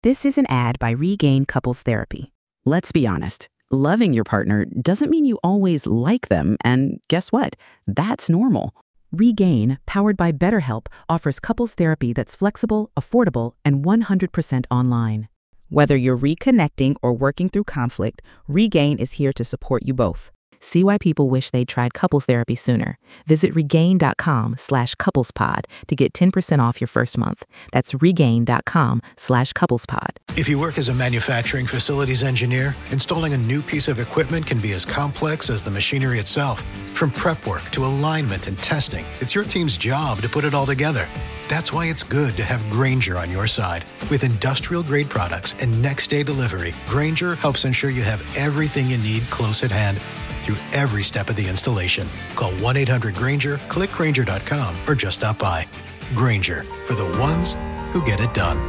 This is an ad by Regain Couples Therapy. Let's be honest. Loving your partner doesn't mean you always like them, and guess what? That's normal. Regain, powered by BetterHelp, offers couples therapy that's flexible, affordable, and 100% online. Whether you're reconnecting or working through conflict, Regain is here to support you both. See why people wish they'd tried couples therapy sooner. Visit regain.com/couplespod to get 10% off your first month. That's regain.com/couplespod. If you work as a manufacturing facilities engineer, installing a new piece of equipment can be as complex as the machinery itself. From prep work to alignment and testing, it's your team's job to put it all together. That's why it's good to have Grainger on your side. With industrial-grade products and next-day delivery, Grainger helps ensure you have everything you need close at hand through every step of the installation. Call 1-800-GRAINGER, click Grainger.com, or just stop by. Grainger, for the ones who get it done.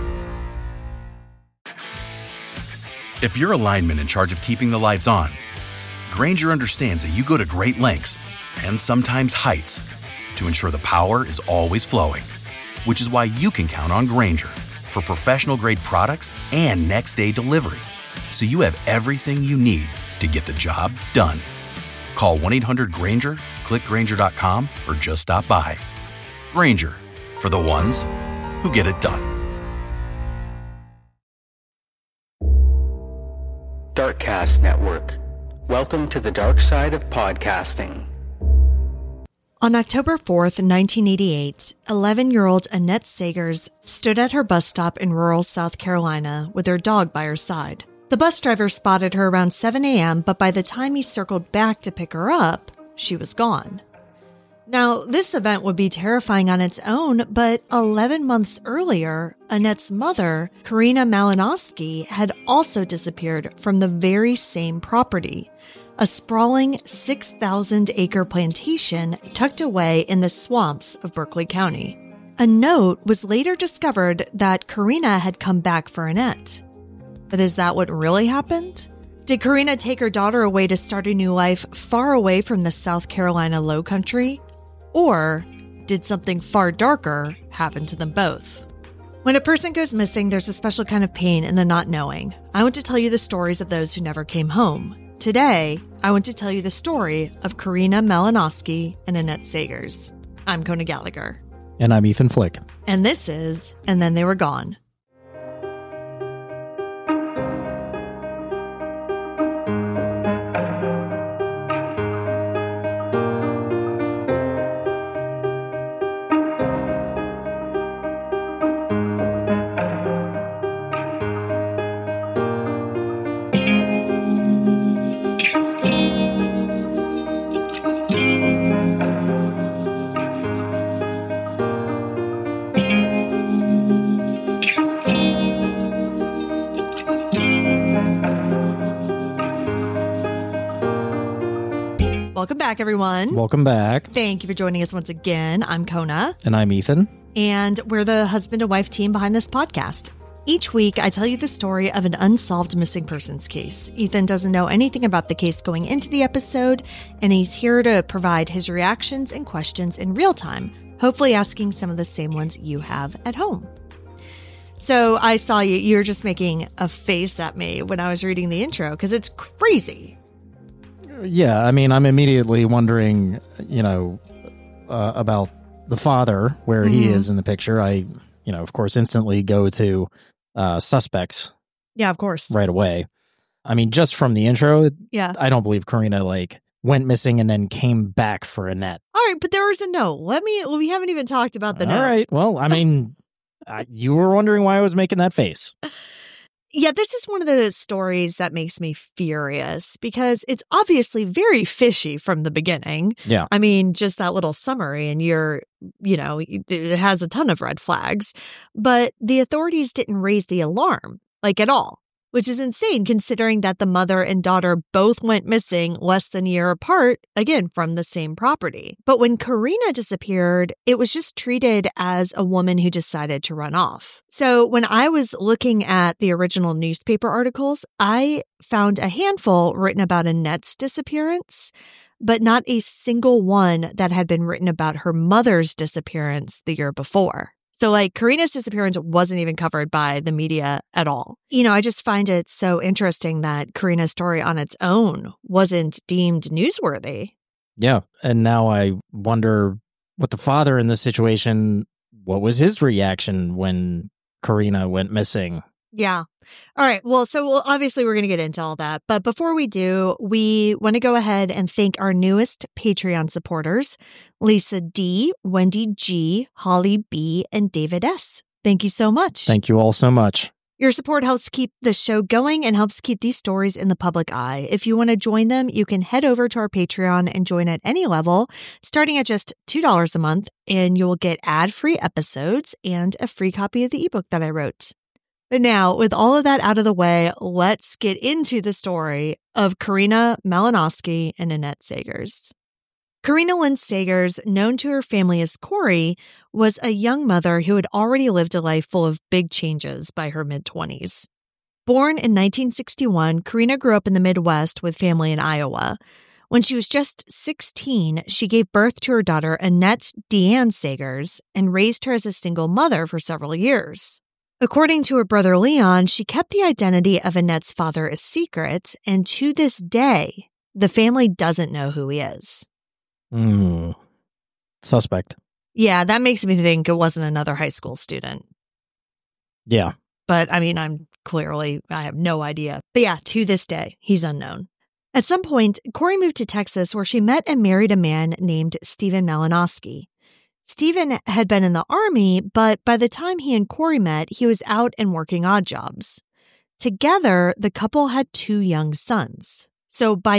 If you're a lineman in charge of keeping the lights on, Grainger understands that you go to great lengths, and sometimes heights, to ensure the power is always flowing. Which is why you can count on Grainger for professional-grade products and next-day delivery, so you have everything you need to get the job done. Call 1-800-GRAINGER, click Grainger.com, or just stop by. Grainger, for the ones who get it done. Darkcast Network. Welcome to the dark side of podcasting. On October 4th, 1988, 11-year-old Annette Sagers stood at her bus stop in rural South Carolina with her dog by her side. The bus driver spotted her around 7 a.m., but by the time he circled back to pick her up, she was gone. Now, this event would be terrifying on its own, but 11 months earlier, Annette's mother, Karina Malinowski, had also disappeared from the very same property, a sprawling 6,000-acre plantation tucked away in the swamps of Berkeley County. A note was later discovered that Karina had come back for Annette. But is that what really happened? Did Karina take her daughter away to start a new life far away from the South Carolina Low Country? Or did something far darker happen to them both? When a person goes missing, there's a special kind of pain in the not knowing. I want to tell you the stories of those who never came home. Today, I want to tell you the story of Karina Malinowski and Annette Sagers. I'm Kona Gallagher. And I'm Ethan Flick. And this is And Then They Were Gone. Welcome back, everyone. Welcome back. Thank you for joining us once again. I'm Kona. And I'm Ethan. And we're the husband and wife team behind this podcast. Each week, I tell you the story of an unsolved missing persons case. Ethan doesn't know anything about the case going into the episode, and he's here to provide his reactions and questions in real time, hopefully asking some of the same ones you have at home. So I saw you're just making a face at me when I was reading the intro, because it's crazy. Yeah, I mean, I'm immediately wondering, about the father, where he is in the picture. I, of course, instantly go to suspects. Yeah, of course. Right away. I mean, just from the intro, yeah, I don't believe Karina, went missing and then came back for Annette. All right, but there was a note. We haven't even talked about the note. All right, well, I mean, you were wondering why I was making that face. Yeah, this is one of those stories that makes me furious because it's obviously very fishy from the beginning. Yeah. I mean, just that little summary and it has a ton of red flags, but the authorities didn't raise the alarm, at all, which is insane considering that the mother and daughter both went missing less than a year apart, again, from the same property. But when Karina disappeared, it was just treated as a woman who decided to run off. So when I was looking at the original newspaper articles, I found a handful written about Annette's disappearance, but not a single one that had been written about her mother's disappearance the year before. So like Karina's disappearance wasn't even covered by the media at all. I just find it so interesting that Karina's story on its own wasn't deemed newsworthy. Yeah. And now I wonder what the father in this situation, what was his reaction when Karina went missing? Yeah. All right. Well, obviously we're going to get into all that. But before we do, we want to go ahead and thank our newest Patreon supporters, Lisa D, Wendy G, Holly B, and David S. Thank you so much. Thank you all so much. Your support helps keep the show going and helps keep these stories in the public eye. If you want to join them, you can head over to our Patreon and join at any level, starting at just $2 a month, and you'll get ad-free episodes and a free copy of the ebook that I wrote. But now, with all of that out of the way, let's get into the story of Karina Malinoski and Annette Sagers. Karina Lynn Sagers, known to her family as Corey, was a young mother who had already lived a life full of big changes by her mid-20s. Born in 1961, Karina grew up in the Midwest with family in Iowa. When she was just 16, she gave birth to her daughter, Annette Deanne Sagers, and raised her as a single mother for several years. According to her brother Leon, she kept the identity of Annette's father a secret, and to this day, the family doesn't know who he is. Suspect. Yeah, that makes me think it wasn't another high school student. Yeah. But I mean, I have no idea. But yeah, to this day, he's unknown. At some point, Corey moved to Texas where she met and married a man named Stephen Malinoski. Stephen had been in the Army, but by the time he and Corey met, he was out and working odd jobs. Together, the couple had 2 young sons. So by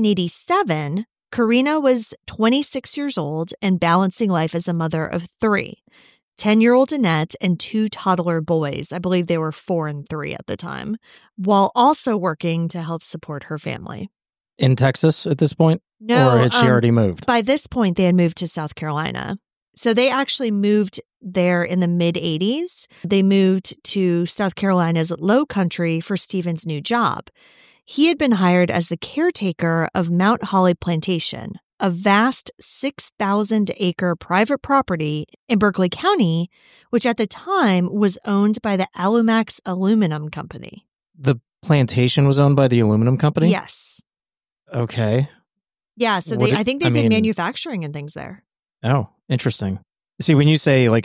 1987, Karina was 26 years old and balancing life as a mother of 3, 10-year-old Annette and 2 toddler boys. I believe they were 4 and 3 at the time, while also working to help support her family. In Texas at this point? No. Or had she already moved? By this point, they had moved to South Carolina. So they actually moved there in the mid-'80s. They moved to South Carolina's Low Country for Stephen's new job. He had been hired as the caretaker of Mount Holly Plantation, a vast 6,000-acre private property in Berkeley County, which at the time was owned by the Alumax Aluminum Company. The plantation was owned by the aluminum company? Yes. Okay. Yeah, so I think they did manufacturing and things there. Oh, interesting. See, when you say like a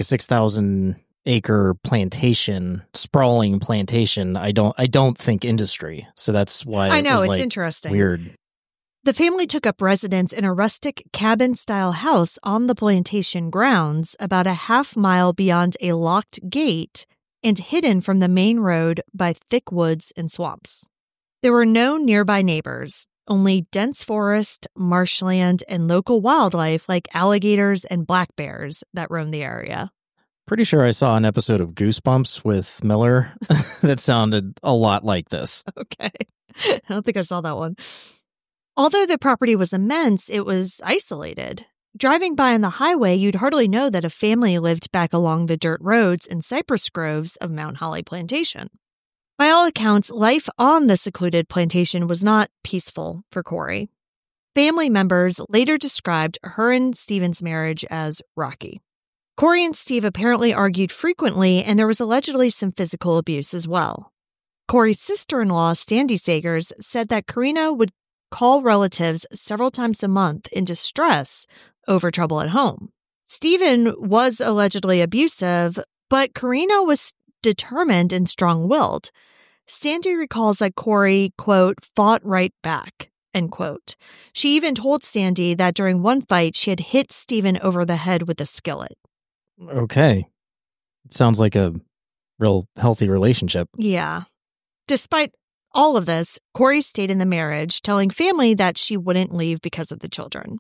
6,000-acre plantation, sprawling plantation, I don't think industry. So that's why I know, it was it's like interesting. Weird. The family took up residence in a rustic cabin-style house on the plantation grounds about a half-mile beyond a locked gate and hidden from the main road by thick woods and swamps. There were no nearby neighbors, only dense forest, marshland, and local wildlife like alligators and black bears that roamed the area. Pretty sure I saw an episode of Goosebumps with Miller that sounded a lot like this. Okay. I don't think I saw that one. Although the property was immense, it was isolated. Driving by on the highway, you'd hardly know that a family lived back along the dirt roads and cypress groves of Mount Holly Plantation. By all accounts, life on the secluded plantation was not peaceful for Corey. Family members later described her and Stephen's marriage as rocky. Corey and Steve apparently argued frequently, and there was allegedly some physical abuse as well. Corey's sister-in-law, Sandy Sagers, said that Karina would call relatives several times a month in distress over trouble at home. Stephen was allegedly abusive, but Karina was determined and strong-willed. Sandy recalls that Corey, quote, fought right back, end quote. She even told Sandy that during one fight, she had hit Stephen over the head with a skillet. Okay. It sounds like a real healthy relationship. Yeah. Despite all of this, Corey stayed in the marriage, telling family that she wouldn't leave because of the children.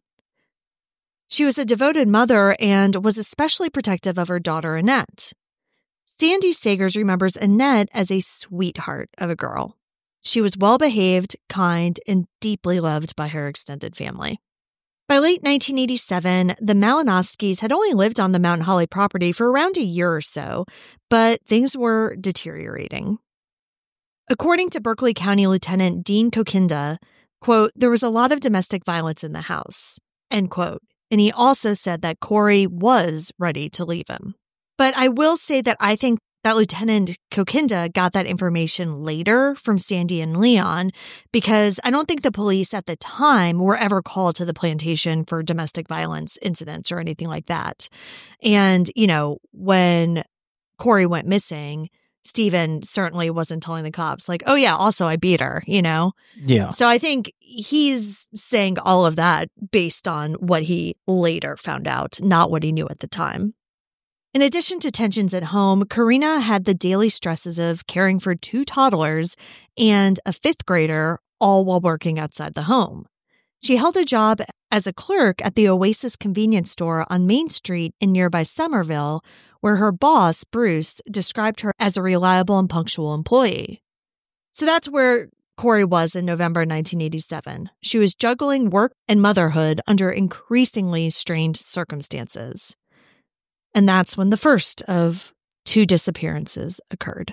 She was a devoted mother and was especially protective of her daughter, Annette. Sandy Sagers remembers Annette as a sweetheart of a girl. She was well-behaved, kind, and deeply loved by her extended family. By late 1987, the Malinoskis had only lived on the Mount Holly property for around a year or so, but things were deteriorating. According to Berkeley County Lieutenant Dean Kokinda, quote, there was a lot of domestic violence in the house, end quote. And he also said that Corey was ready to leave him. But I will say that I think that Lieutenant Kokinda got that information later from Sandy and Leon, because I don't think the police at the time were ever called to the plantation for domestic violence incidents or anything like that. And, when Corey went missing, Stephen certainly wasn't telling the cops like, oh yeah, also I beat her, Yeah. So I think he's saying all of that based on what he later found out, not what he knew at the time. In addition to tensions at home, Karina had the daily stresses of caring for 2 toddlers and a 5th grader, all while working outside the home. She held a job as a clerk at the Oasis convenience store on Main Street in nearby Somerville, where her boss, Bruce, described her as a reliable and punctual employee. So that's where Corey was in November 1987. She was juggling work and motherhood under increasingly strained circumstances. And that's when the first of 2 disappearances occurred.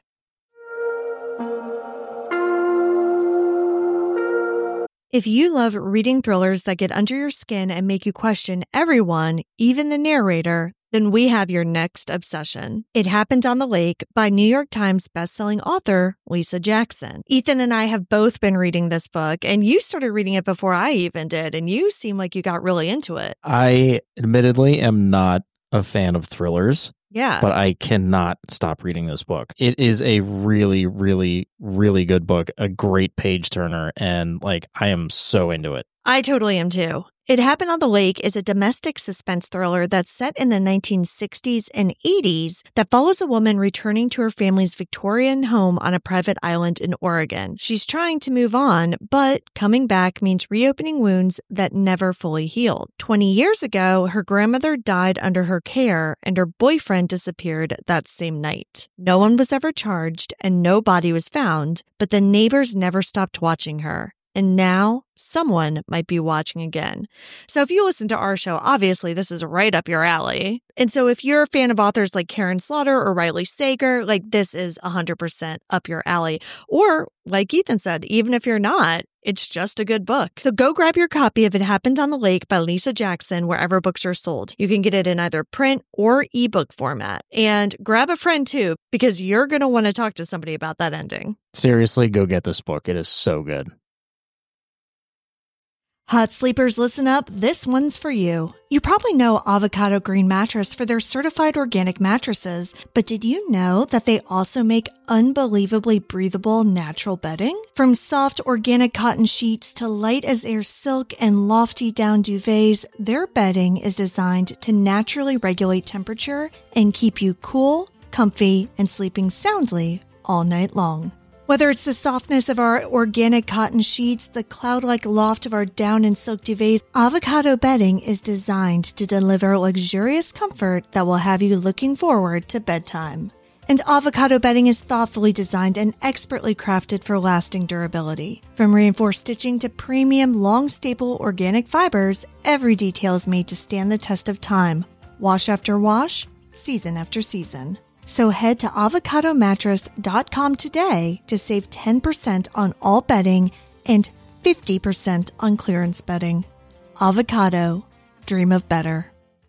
If you love reading thrillers that get under your skin and make you question everyone, even the narrator, then we have your next obsession. It Happened on the Lake by New York Times bestselling author Lisa Jackson. Ethan and I have both been reading this book, and you started reading it before I even did, and you seem like you got really into it. I admittedly am not a fan of thrillers. Yeah. But I cannot stop reading this book. It is a really, really, really good book, a great page turner, and I am so into it. I totally am too. It Happened on the Lake is a domestic suspense thriller that's set in the 1960s and 80s that follows a woman returning to her family's Victorian home on a private island in Oregon. She's trying to move on, but coming back means reopening wounds that never fully healed. 20 years ago, her grandmother died under her care and her boyfriend disappeared that same night. No one was ever charged and no body was found, but the neighbors never stopped watching her. And now someone might be watching again. So if you listen to our show, obviously this is right up your alley. And so if you're a fan of authors like Karen Slaughter or Riley Sager, this is 100% up your alley. Or like Ethan said, even if you're not, it's just a good book. So go grab your copy of It Happened on the Lake by Lisa Jackson wherever books are sold. You can get it in either print or ebook format. And grab a friend too, because you're going to want to talk to somebody about that ending. Seriously, go get this book. It is so good. Hot sleepers, listen up. This one's for you. You probably know Avocado Green Mattress for their certified organic mattresses, but did you know that they also make unbelievably breathable natural bedding? From soft organic cotton sheets to light as air silk and lofty down duvets, their bedding is designed to naturally regulate temperature and keep you cool, comfy, and sleeping soundly all night long. Whether it's the softness of our organic cotton sheets, the cloud-like loft of our down and silk duvets, Avocado bedding is designed to deliver luxurious comfort that will have you looking forward to bedtime. And Avocado bedding is thoughtfully designed and expertly crafted for lasting durability. From reinforced stitching to premium, long-staple organic fibers, every detail is made to stand the test of time. Wash after wash, season after season. So head to avocadomattress.com today to save 10% on all bedding and 50% on clearance bedding. Avocado. Dream of better.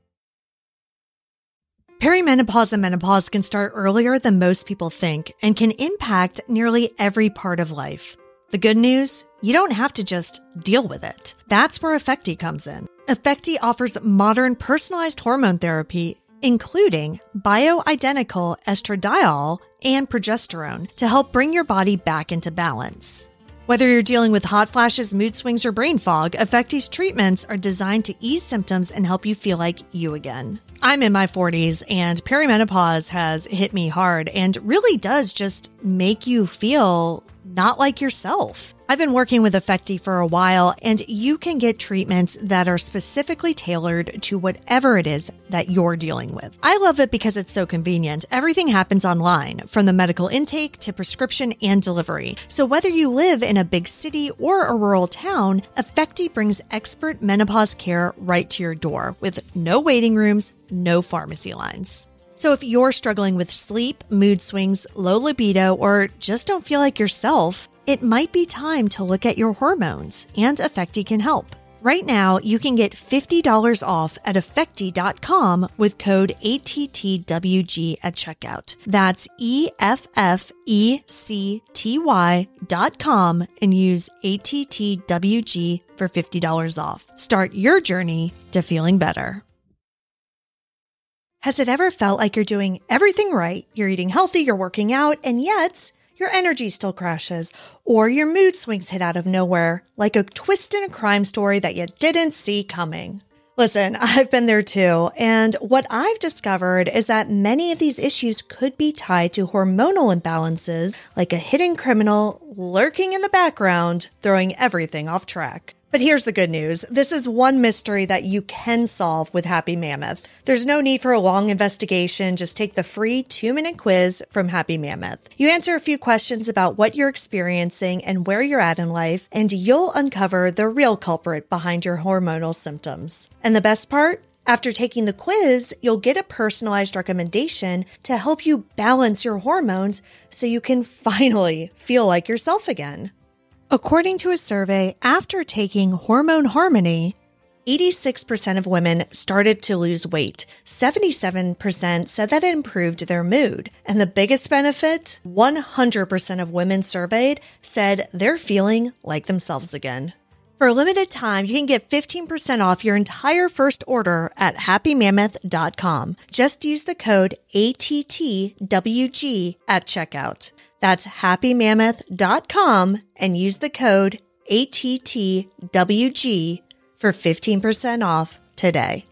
Perimenopause and menopause can start earlier than most people think and can impact nearly every part of life. The good news? You don't have to just deal with it. That's where Effecti comes in. Effecti offers modern personalized hormone therapy, including bioidentical estradiol and progesterone, to help bring your body back into balance. Whether you're dealing with hot flashes, mood swings, or brain fog, Effecti's treatments are designed to ease symptoms and help you feel like you again. I'm in my 40s, and perimenopause has hit me hard and really does just make you feel not like yourself. I've been working with Effecti for a while, and you can get treatments that are specifically tailored to whatever it is that you're dealing with. I love it because it's so convenient. Everything happens online, from the medical intake to prescription and delivery. So whether you live in a big city or a rural town, Effecti brings expert menopause care right to your door with no waiting rooms, no pharmacy lines. So if you're struggling with sleep, mood swings, low libido, or just don't feel like yourself, it might be time to look at your hormones, and Effecti can help. Right now, you can get $50 off at Effecti.com with code ATTWG at checkout. That's EFFECTY.com and use ATTWG for $50 off. Start your journey to feeling better. Has it ever felt like you're doing everything right? You're eating healthy, you're working out, and yet your energy still crashes, or your mood swings hit out of nowhere, like a twist in a crime story that you didn't see coming. Listen, I've been there too, and what I've discovered is that many of these issues could be tied to hormonal imbalances, like a hidden criminal lurking in the background, throwing everything off track. But here's the good news. This is one mystery that you can solve with Happy Mammoth. There's no need for a long investigation. Just take the free 2-minute quiz from Happy Mammoth. You answer a few questions about what you're experiencing and where you're at in life, and you'll uncover the real culprit behind your hormonal symptoms. And the best part? After taking the quiz, you'll get a personalized recommendation to help you balance your hormones so you can finally feel like yourself again. According to a survey, after taking Hormone Harmony, 86% of women started to lose weight. 77% said that it improved their mood. And the biggest benefit, 100% of women surveyed said they're feeling like themselves again. For a limited time, you can get 15% off your entire first order at happymammoth.com. Just use the code ATTWG at checkout. That's happymammoth.com and use the code ATTWG for 15% off today.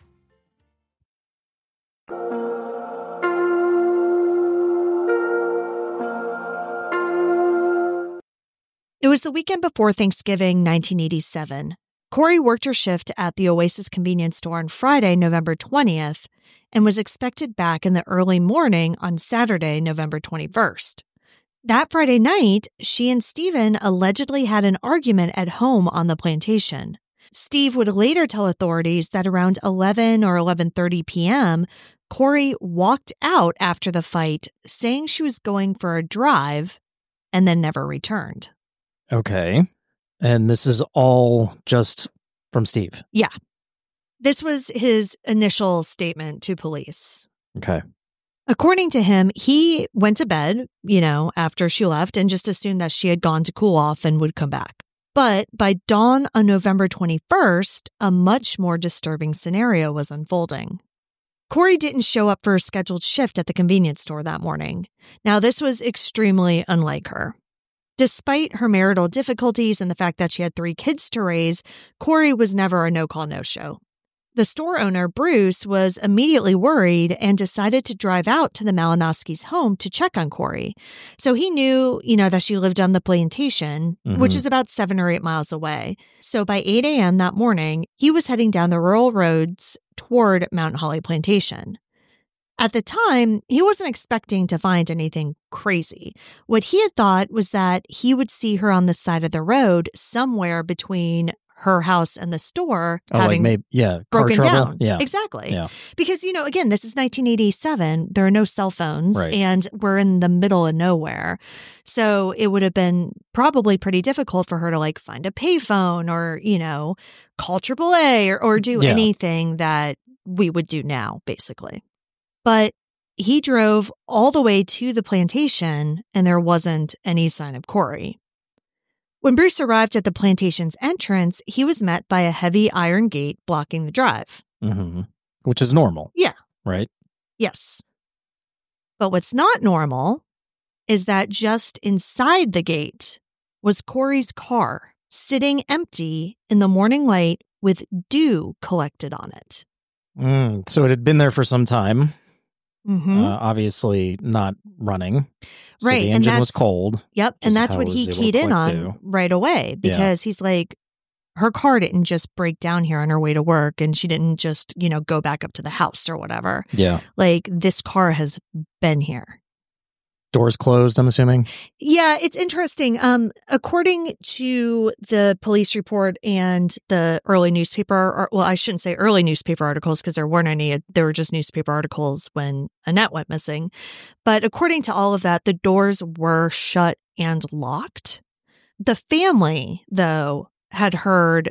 It was the weekend before Thanksgiving, 1987. Corey worked her shift at the Oasis convenience store on Friday, November 20th, and was expected back in the early morning on Saturday, November 21st. That Friday night, she and Steven allegedly had an argument at home on the plantation. Steve would later tell authorities that around 11 or 11:30 p.m., Corey walked out after the fight, saying she was going for a drive, and then never returned. Okay. And this is all just from Steve? Yeah. This was his initial statement to police. Okay. According to him, he went to bed, after she left and just assumed that she had gone to cool off and would come back. But by dawn on November 21st, a much more disturbing scenario was unfolding. Corey didn't show up for a scheduled shift at the convenience store that morning. Now, this was extremely unlike her. Despite her marital difficulties and the fact that she had 3 kids to raise, Corey was never a no-call, no-show. The store owner, Bruce, was immediately worried and decided to drive out to the Malinowski's home to check on Corey. So he knew, that she lived on the plantation, which is about 7 or 8 miles away. So by 8 a.m. that morning, he was heading down the rural roads toward Mount Holly Plantation. At the time, he wasn't expecting to find anything crazy. What he had thought was that he would see her on the side of the road somewhere between her house and the store having car broken trouble. down. Yeah. Exactly. Yeah. Because, again, this is 1987. There are no cell phones, right, and we're in the middle of nowhere. So it would have been probably pretty difficult for her to find a payphone or, call AAA or do anything that we would do now, basically. But he drove all the way to the plantation and there wasn't any sign of Corey. When Bruce arrived at the plantation's entrance, he was met by a heavy iron gate blocking the drive. Mm-hmm. Which is normal. Yeah. Right? Yes. But what's not normal is that just inside the gate was Corey's car, sitting empty in the morning light with dew collected on it. So it had been there for some time. Mm-hmm. Obviously not running. So right. the engine was cold. Yep. And that's what he keyed in on right away because he's like, her car didn't just break down here on her way to work and she didn't just, go back up to the house or whatever. Yeah. This car has been here. Doors closed, I'm assuming? Yeah, it's interesting. According to the police report and the early newspaper, I shouldn't say early newspaper articles because there weren't any. There were just newspaper articles when Annette went missing. But according to all of that, the doors were shut and locked. The family, though, had heard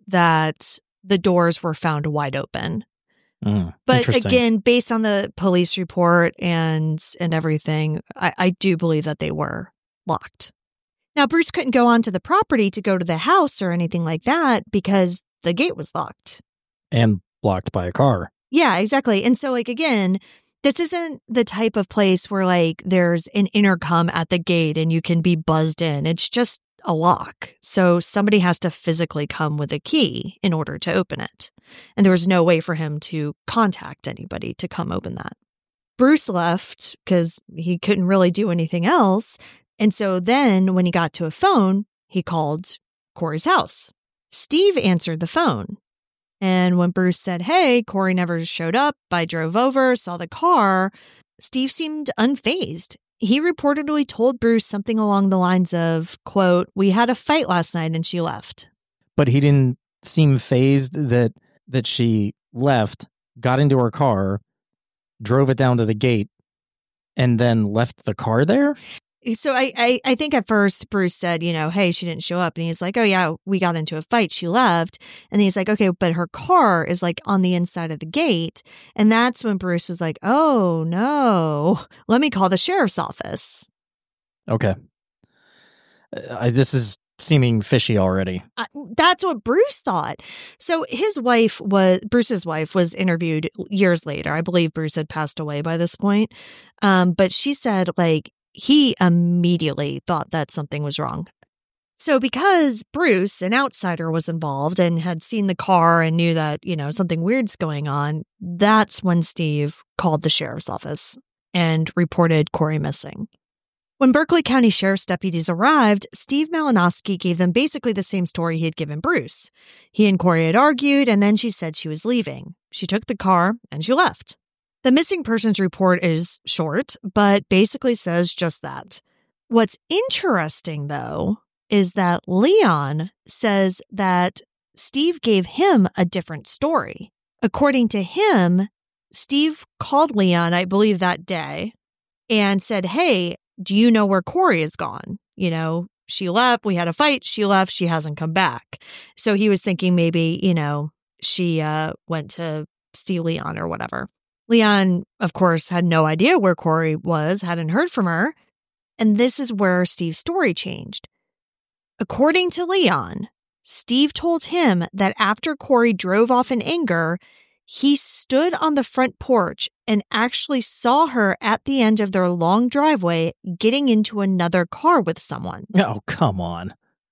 that the doors were found wide open. But Interesting. again, based on the police report and everything, I do believe that they were locked. Now, Bruce couldn't go onto the property to go to the house or anything like that because the gate was locked. And blocked by a car. Yeah, exactly. And so, like, again, this isn't the type of place where, like, there's an intercom at the gate and you can be buzzed in. It's just a lock. So somebody has to physically come with a key in order to open it. And there was no way for him to contact anybody to come open that. Bruce left because he couldn't really do anything else. And so then when he got to a phone, he called Corey's house. Steve answered the phone. And when Bruce said, hey, Corey never showed up, I drove over, saw the car, Steve seemed unfazed. He reportedly told Bruce something along the lines of, quote, we had a fight last night and she left. But he didn't seem fazed that she left, got into her car, drove it down to the gate, and then left the car there? So I think at first Bruce said, you know, hey, she didn't show up. And he's like, oh, yeah, we got into a fight. She left. And he's like, okay, but her car is like on the inside of the gate. And that's when Bruce was like, oh, no, let me call the sheriff's office. Okay. This is seeming fishy already. That's what Bruce thought. So Bruce's wife was interviewed years later. I believe Bruce had passed away by this point. But she said, like, he immediately thought that something was wrong. So because Bruce, an outsider, was involved and had seen the car and knew that, you know, something weird's going on, that's when Steve called the sheriff's office and reported Corey missing. When Berkeley County Sheriff's deputies arrived, Steve Malinowski gave them basically the same story he had given Bruce. He and Corey had argued, and then she said she was leaving. She took the car and she left. The missing persons report is short, but basically says just that. What's interesting, though, is that Leon says that Steve gave him a different story. According to him, Steve called Leon, I believe that day, and said, hey, do you know where Corey is gone? You know, she left, we had a fight, she left, she hasn't come back. So he was thinking maybe, you know, she went to see Leon or whatever. Leon, of course, had no idea where Corey was, hadn't heard from her. And this is where Steve's story changed. According to Leon, Steve told him that after Corey drove off in anger, he stood on the front porch and actually saw her at the end of their long driveway getting into another car with someone. Oh, come on.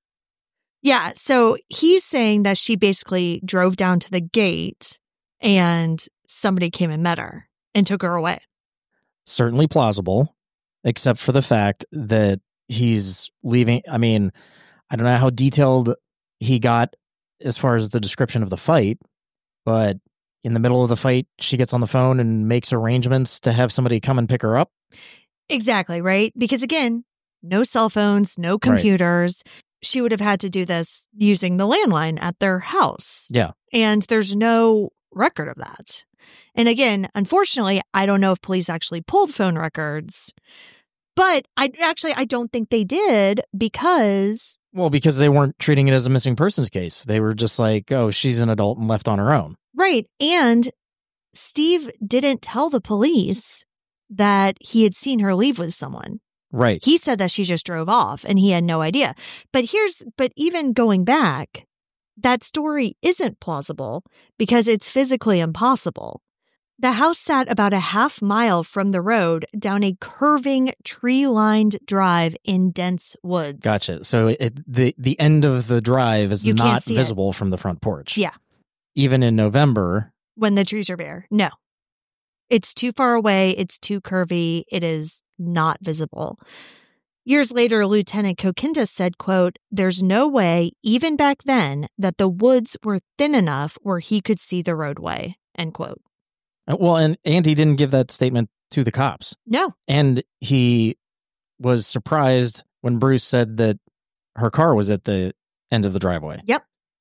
Yeah, so he's saying that she basically drove down to the gate and somebody came and met her and took her away. Certainly plausible, except for the fact that he's leaving. I mean, I don't know how detailed he got as far as the description of the fight, but in the middle of the fight, she gets on the phone and makes arrangements to have somebody come and pick her up. Exactly, right? Because again, no cell phones, no computers. Right. She would have had to do this using the landline at their house. Yeah. And there's no record of that. And again, unfortunately, I don't know if police actually pulled phone records, but I don't think they did because... Well, because they weren't treating it as a missing persons case. They were just like, oh, she's an adult and left on her own. Right. And Steve didn't tell the police that he had seen her leave with someone. Right. He said that she just drove off and he had no idea. But even going back, that story isn't plausible because it's physically impossible. The house sat about a half mile from the road down a curving tree-lined drive in dense woods. Gotcha. So the end of the drive is not visible from the front porch. Yeah. Even in November. When the trees are bare. No. It's too far away. It's too curvy. It is not visible. Years later, Lieutenant Kokinda said, quote, there's no way, even back then, that the woods were thin enough where he could see the roadway, end quote. Well, and he didn't give that statement to the cops. No. And he was surprised when Bruce said that her car was at the end of the driveway. Yep.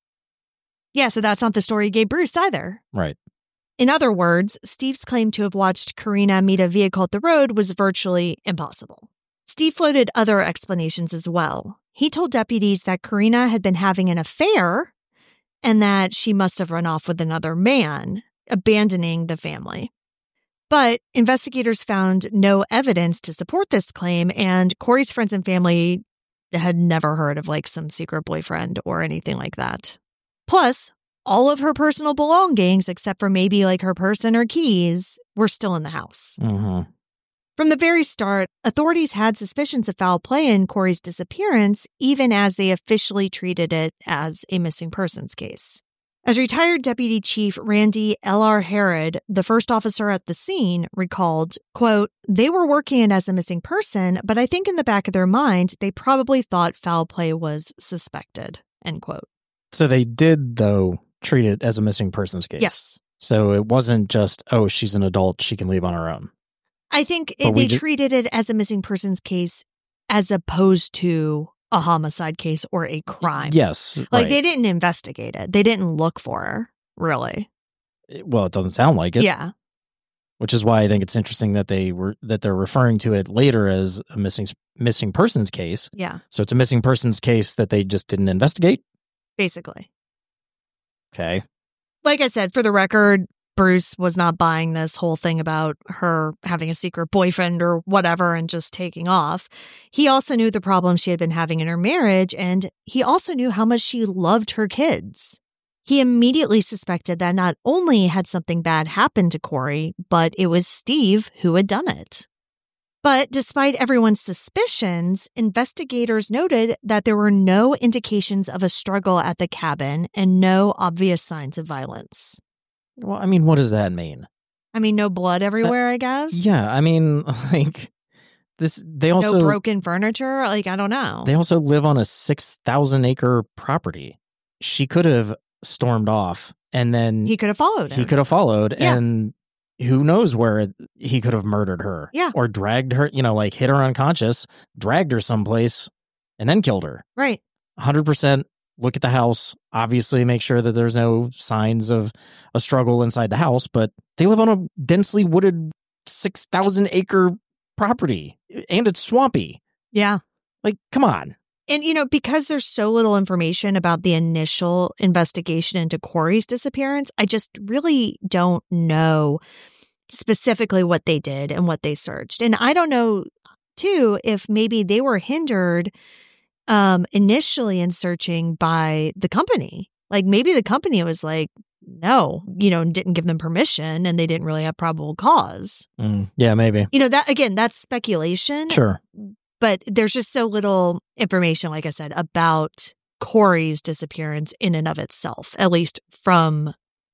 Yeah, so that's not the story he gave Bruce either. Right. In other words, Steve's claim to have watched Karina meet a vehicle at the road was virtually impossible. Steve floated other explanations as well. He told deputies that Karina had been having an affair and that she must have run off with another man, abandoning the family. But investigators found no evidence to support this claim, and Corey's friends and family had never heard of like some secret boyfriend or anything like that. Plus, all of her personal belongings, except for maybe like her purse and her keys, were still in the house. Mm-hmm. From the very start, authorities had suspicions of foul play in Corey's disappearance, even as they officially treated it as a missing persons case. As retired Deputy Chief Randy L.R. Herod, the first officer at the scene, recalled, quote, "They were working it as a missing person, but I think in the back of their mind, they probably thought foul play was suspected," end quote. So they did, though, treat it as a missing persons case. Yes. So it wasn't just, oh, she's an adult, she can leave on her own. I think they treated it as a missing persons case as opposed to a homicide case or a crime. Yes. Like, they didn't investigate it. They didn't look for her, really. Well, it doesn't sound like it. Yeah. Which is why I think it's interesting that they're referring to it later as a missing persons case. Yeah. So it's a missing persons case that they just didn't investigate? Basically. Okay. Like I said, for the record, Bruce was not buying this whole thing about her having a secret boyfriend or whatever and just taking off. He also knew the problems she had been having in her marriage, and he also knew how much she loved her kids. He immediately suspected that not only had something bad happened to Corey, but it was Steve who had done it. But despite everyone's suspicions, investigators noted that there were no indications of a struggle at the cabin and no obvious signs of violence. Well, I mean, what does that mean? I mean, no blood everywhere, I guess? Yeah, I mean, like, they also... No broken furniture? Like, I don't know. They also live on a 6,000-acre property. She could have stormed off, and then... He could have followed her. He could have followed, Yeah. and who knows where he could have murdered her. Yeah. Or dragged her, like, hit her unconscious, dragged her someplace, and then killed her. Right. 100%. Look at the house, obviously make sure that there's no signs of a struggle inside the house, but they live on a densely wooded 6,000-acre property, and it's swampy. Yeah. Like, come on. And, because there's so little information about the initial investigation into Corey's disappearance, I just really don't know specifically what they did and what they searched. And I don't know, too, if maybe they were hindered initially in searching by the company. Like, maybe the company was like, no, didn't give them permission and they didn't really have probable cause. Yeah, maybe. That, again, that's speculation. Sure. But there's just so little information, like I said, about Corey's disappearance in and of itself, at least from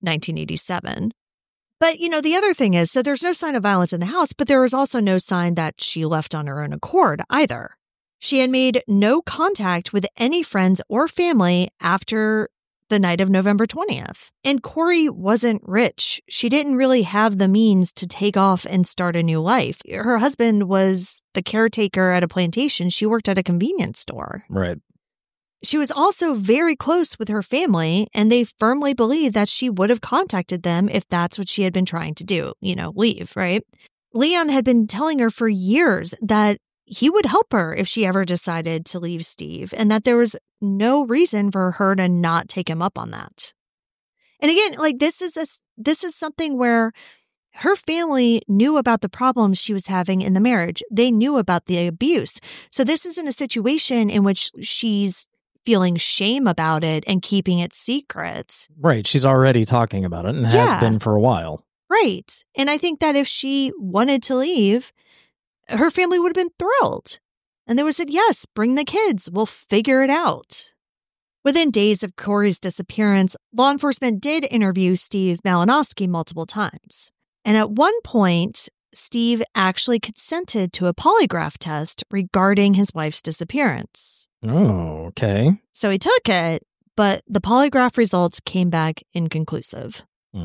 1987. But, the other thing is, so there's no sign of violence in the house, but there was also no sign that she left on her own accord either. She had made no contact with any friends or family after the night of November 20th. And Corey wasn't rich. She didn't really have the means to take off and start a new life. Her husband was the caretaker at a plantation. She worked at a convenience store. Right. She was also very close with her family, and they firmly believed that she would have contacted them if that's what she had been trying to do, leave, right? Leon had been telling her for years that he would help her if she ever decided to leave Steve, and that there was no reason for her to not take him up on that. And again, like, this is something where her family knew about the problems she was having in the marriage. They knew about the abuse. So this isn't a situation in which she's feeling shame about it and keeping it secret. Right. She's already talking about it and has been for a while. Right. And I think that if she wanted to leave, her family would have been thrilled. And they would have said, yes, bring the kids. We'll figure it out. Within days of Corey's disappearance, law enforcement did interview Steve Malinowski multiple times. And at one point, Steve actually consented to a polygraph test regarding his wife's disappearance. Oh, okay. So he took it, but the polygraph results came back inconclusive.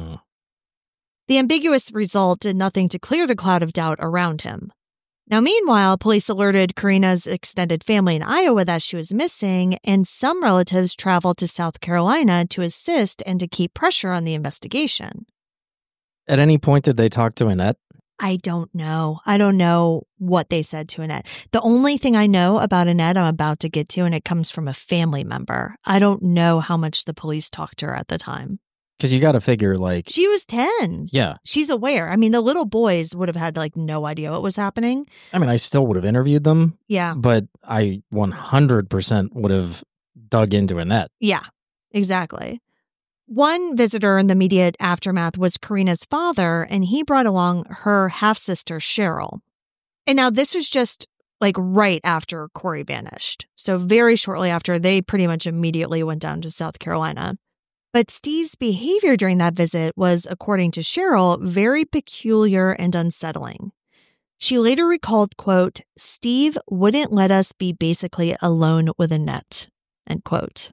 The ambiguous result did nothing to clear the cloud of doubt around him. Now, meanwhile, police alerted Karina's extended family in Iowa that she was missing, and some relatives traveled to South Carolina to assist and to keep pressure on the investigation. At any point, did they talk to Annette? I don't know. I don't know what they said to Annette. The only thing I know about Annette I'm about to get to, and it comes from a family member. I don't know how much the police talked to her at the time. Because you got to figure, like... She was 10. Yeah. She's aware. I mean, the little boys would have had, like, no idea what was happening. I mean, I still would have interviewed them. Yeah. But I 100% would have dug into Annette. Yeah, exactly. One visitor in the immediate aftermath was Karina's father, and he brought along her half-sister, Cheryl. And now this was just like right after Corey vanished. So very shortly after, they pretty much immediately went down to South Carolina. But Steve's behavior during that visit was, according to Cheryl, very peculiar and unsettling. She later recalled, quote, "Steve wouldn't let us be basically alone with Annette," end quote.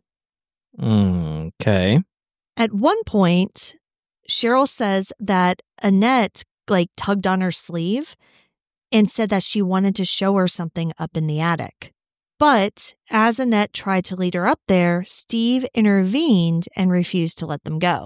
Okay. At one point, Cheryl says that Annette tugged on her sleeve and said that she wanted to show her something up in the attic. But as Annette tried to lead her up there, Steve intervened and refused to let them go.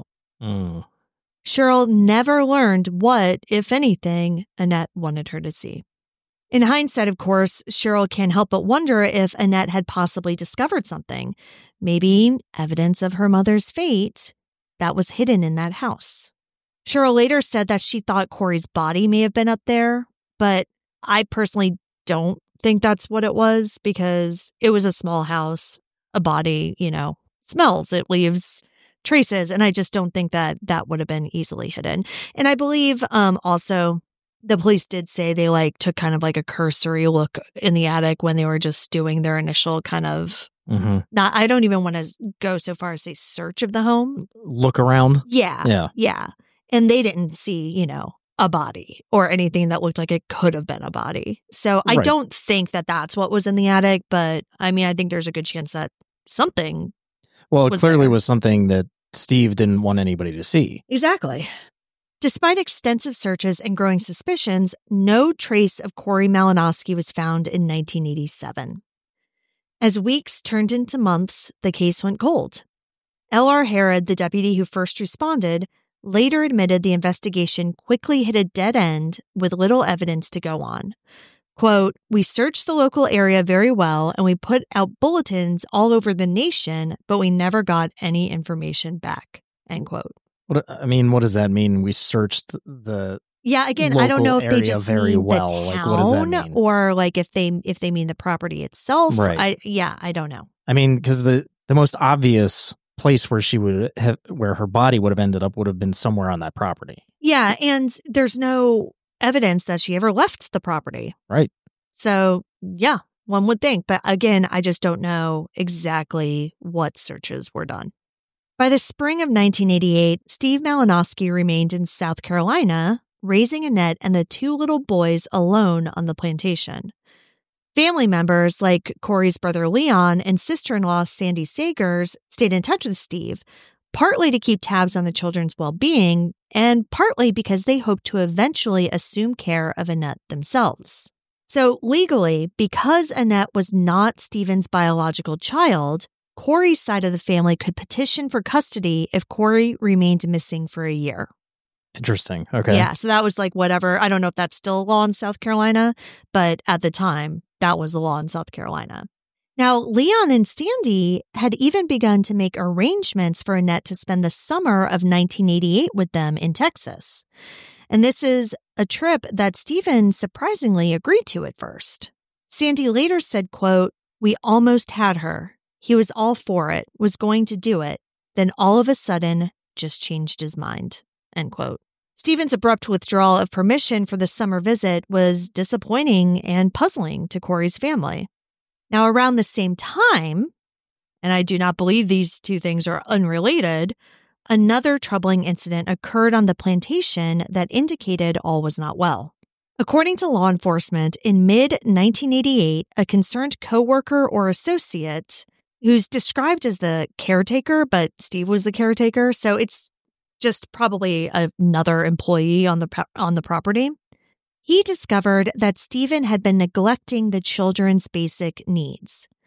Cheryl never learned what, if anything, Annette wanted her to see. In hindsight, of course, Cheryl can't help but wonder if Annette had possibly discovered something, maybe evidence of her mother's fate, that was hidden in that house. Cheryl later said that she thought Corey's body may have been up there, but I personally don't think that's what it was because it was a small house, a body, smells, it leaves traces, and I just don't think that that would have been easily hidden. And I believe also the police did say they took kind of like a cursory look in the attic when they were just doing their initial kind of I don't even want to go so far as say search of the home. Look around? Yeah. And they didn't see, a body or anything that looked like it could have been a body. So I don't think that that's what was in the attic, but I mean, I think there's a good chance that something Well, it clearly was something that Steve didn't want anybody to see. Exactly. Despite extensive searches and growing suspicions, no trace of Corey Malinowski was found in 1987. As weeks turned into months, the case went cold. L.R. Herod, the deputy who first responded, later admitted the investigation quickly hit a dead end with little evidence to go on. Quote, "We searched the local area very well and we put out bulletins all over the nation, but we never got any information back." End quote. What does that mean? We searched the Yeah, again, I don't know if they just very mean well. the town, what does that mean? or if they mean the property itself. Right. I don't know. I mean, because the most obvious place where she would have, where her body would have ended up would have been somewhere on that property. Yeah, and there's no evidence that she ever left the property. Right. So, yeah, one would think. But again, I just don't know exactly what searches were done. By the spring of 1988, Steve Malinowski remained in South Carolina, raising Annette and the two little boys alone on the plantation. Family members like Corey's brother Leon and sister-in-law Sandy Sagers stayed in touch with Steve, partly to keep tabs on the children's well-being and partly because they hoped to eventually assume care of Annette themselves. So legally, because Annette was not Stephen's biological child, Corey's side of the family could petition for custody if Corey remained missing for a year. Interesting. Okay. Yeah, so that was whatever. I don't know if that's still a law in South Carolina, but at the time, that was the law in South Carolina. Now, Leon and Sandy had even begun to make arrangements for Annette to spend the summer of 1988 with them in Texas. And this is a trip that Stephen surprisingly agreed to at first. Sandy later said, quote, "We almost had her. He was all for it, was going to do it, then all of a sudden just changed his mind," end quote. Stephen's abrupt withdrawal of permission for the summer visit was disappointing and puzzling to Corey's family. Now, around the same time, and I do not believe these two things are unrelated, another troubling incident occurred on the plantation that indicated all was not well. According to law enforcement, in mid-1988, a concerned coworker or associate, who's described as the caretaker, but Steve was the caretaker, so it's just probably another employee on the property, he discovered that Stephen had been neglecting the children's basic needs.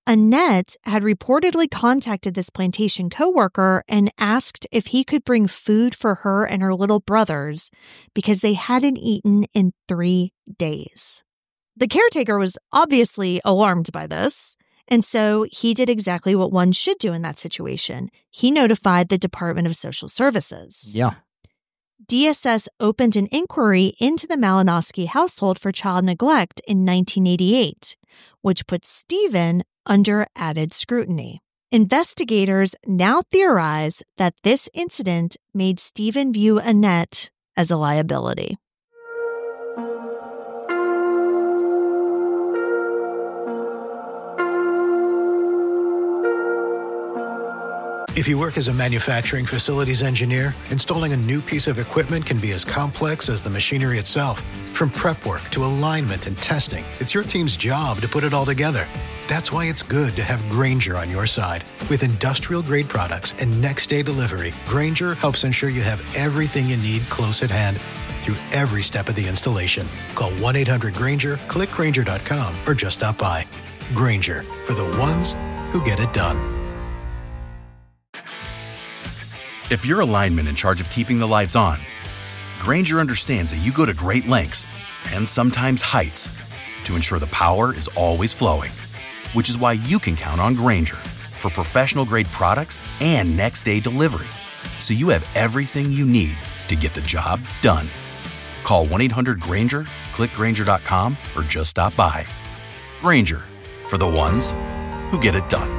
Annette had reportedly contacted this plantation coworker and asked if he could bring food for her and her little brothers because they hadn't eaten in 3 days. The caretaker was obviously alarmed by this, and so he did exactly what one should do in that situation. He notified the Department of Social Services. Yeah. DSS opened an inquiry into the Malinowski household for child neglect in 1988, which put Stephen under added scrutiny. Investigators now theorize that this incident made Stephen view Annette as a liability. If you work as a manufacturing facilities engineer, installing a new piece of equipment can be as complex as the machinery itself. From prep work to alignment and testing, it's your team's job to put it all together. That's why it's good to have Grainger on your side. With industrial-grade products and next-day delivery, Grainger helps ensure you have everything you need close at hand through every step of the installation. Call 1-800-GRAINGER, click Grainger.com, or just stop by. Grainger, for the ones who get it done. If you're a lineman in charge of keeping the lights on, Grainger understands that you go to great lengths and sometimes heights to ensure the power is always flowing, which is why you can count on Grainger for professional-grade products and next-day delivery, so you have everything you need to get the job done. Call 1-800-GRAINGER, click Grainger.com, or just stop by. Grainger, for the ones who get it done.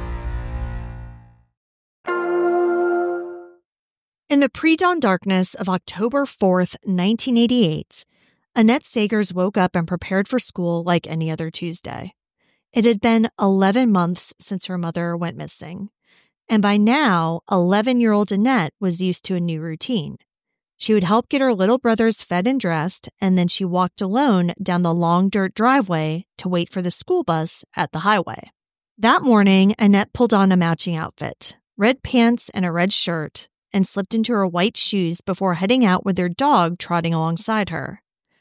In the pre-dawn darkness of October 4th, 1988, Annette Sagers woke up and prepared for school like any other Tuesday. It had been 11 months since her mother went missing, and by now, 11-year-old Annette was used to a new routine. She would help get her little brothers fed and dressed, and then she walked alone down the long dirt driveway to wait for the school bus at the highway. That morning, Annette pulled on a matching outfit, red pants and a red shirt, and slipped into her white shoes before heading out with their dog trotting alongside her.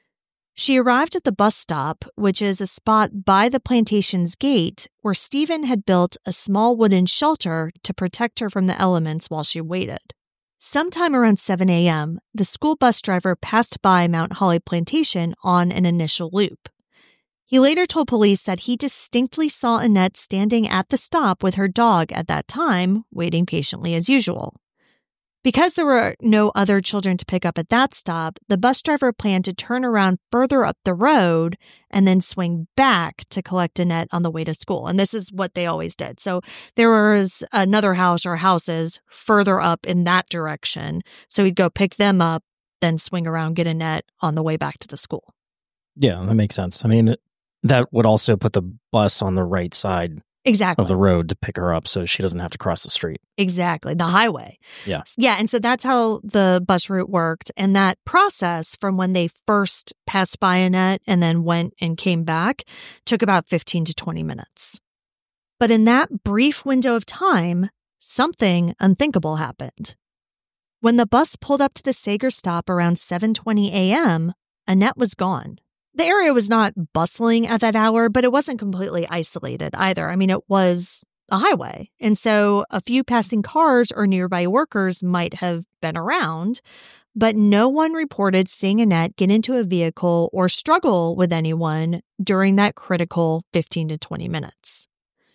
She arrived at the bus stop, which is a spot by the plantation's gate where Stephen had built a small wooden shelter to protect her from the elements while she waited. Sometime around 7 a.m., the school bus driver passed by Mount Holly Plantation on an initial loop. He later told police that he distinctly saw Annette standing at the stop with her dog at that time, waiting patiently as usual. Because there were no other children to pick up at that stop, the bus driver planned to turn around further up the road and then swing back to collect Annette on the way to school. And this is what they always did. So there was another house or houses further up in that direction. So he'd go pick them up, then swing around, get Annette on the way back to the school. Yeah, that makes sense. I mean, that would also put the bus on the right side Exactly. of the road to pick her up so she doesn't have to cross the street. Exactly. The highway. Yeah. Yeah. And so that's how the bus route worked. And that process from when they first passed by Annette and then went and came back took about 15 to 20 minutes. But in that brief window of time, something unthinkable happened. When the bus pulled up to the Sager stop around 7:20 a.m., Annette was gone. The area was not bustling at that hour, but it wasn't completely isolated either. I mean, it was a highway. And so a few passing cars or nearby workers might have been around, but no one reported seeing Annette get into a vehicle or struggle with anyone during that critical 15 to 20 minutes.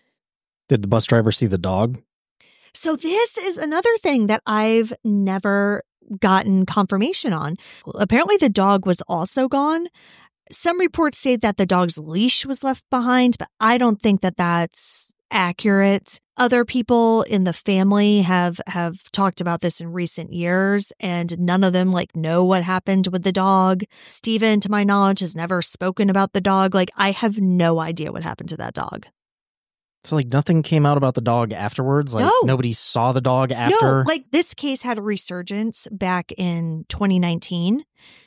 Did the bus driver see the dog? So this is another thing that I've never gotten confirmation on. Apparently the dog was also gone. Some reports say that the dog's leash was left behind, but I don't think that that's accurate. Other people in the family have talked about this in recent years, and none of them know what happened with the dog. Stephen, to my knowledge, has never spoken about the dog. I have no idea what happened to that dog. So nothing came out about the dog afterwards? No. Nobody saw the dog after? No, this case had a resurgence back in 2019,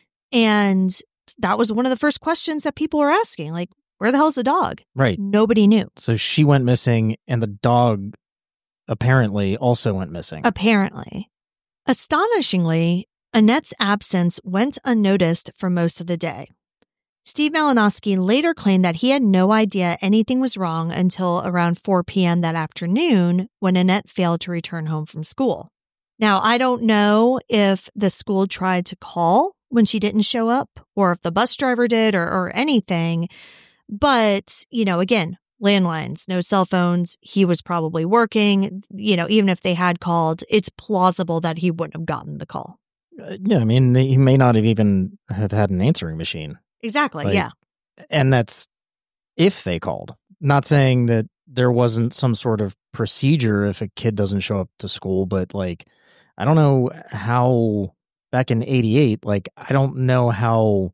and that was one of the first questions that people were asking, where the hell's the dog? Right. Nobody knew. So she went missing, and the dog apparently also went missing. Apparently. Astonishingly, Annette's absence went unnoticed for most of the day. Steve Malinowski later claimed that he had no idea anything was wrong until around 4 p.m. that afternoon when Annette failed to return home from school. Now, I don't know if the school tried to call when she didn't show up or if the bus driver did or anything. But, again, landlines, no cell phones. He was probably working. Even if they had called, it's plausible that he wouldn't have gotten the call. Yeah, I mean, he may not have even have had an answering machine. Exactly, yeah. And that's if they called. Not saying that there wasn't some sort of procedure if a kid doesn't show up to school, but I don't know how, back in 88, I don't know how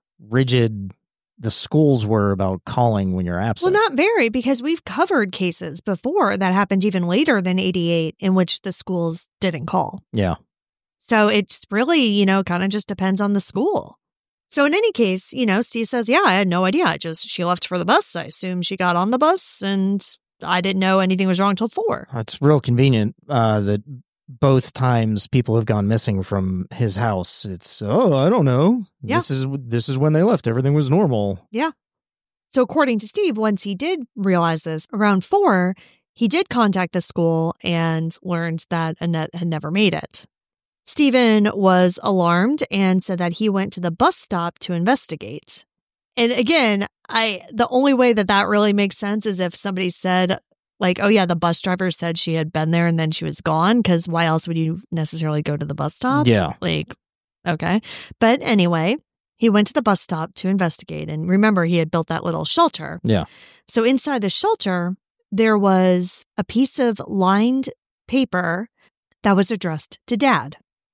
rigid the schools were about calling when you're absent. Well, not very, because we've covered cases before that happened even later than 88 in which the schools didn't call. Yeah. So it's really, kind of just depends on the school. So in any case, Steve says, yeah, I had no idea. She left for the bus. I assume she got on the bus and I didn't know anything was wrong till 4. It's real convenient that both times people have gone missing from his house. It's, I don't know. Yeah. This is when they left. Everything was normal. Yeah. So according to Steve, once he did realize this, around 4, he did contact the school and learned that Annette had never made it. Stephen was alarmed and said that he went to the bus stop to investigate. And again, the only way that really makes sense is if somebody said, oh yeah, the bus driver said she had been there and then she was gone, because why else would you necessarily go to the bus stop? Yeah. Okay. But anyway, he went to the bus stop to investigate. And remember, he had built that little shelter. Yeah. So inside the shelter, there was a piece of lined paper that was addressed to Dad.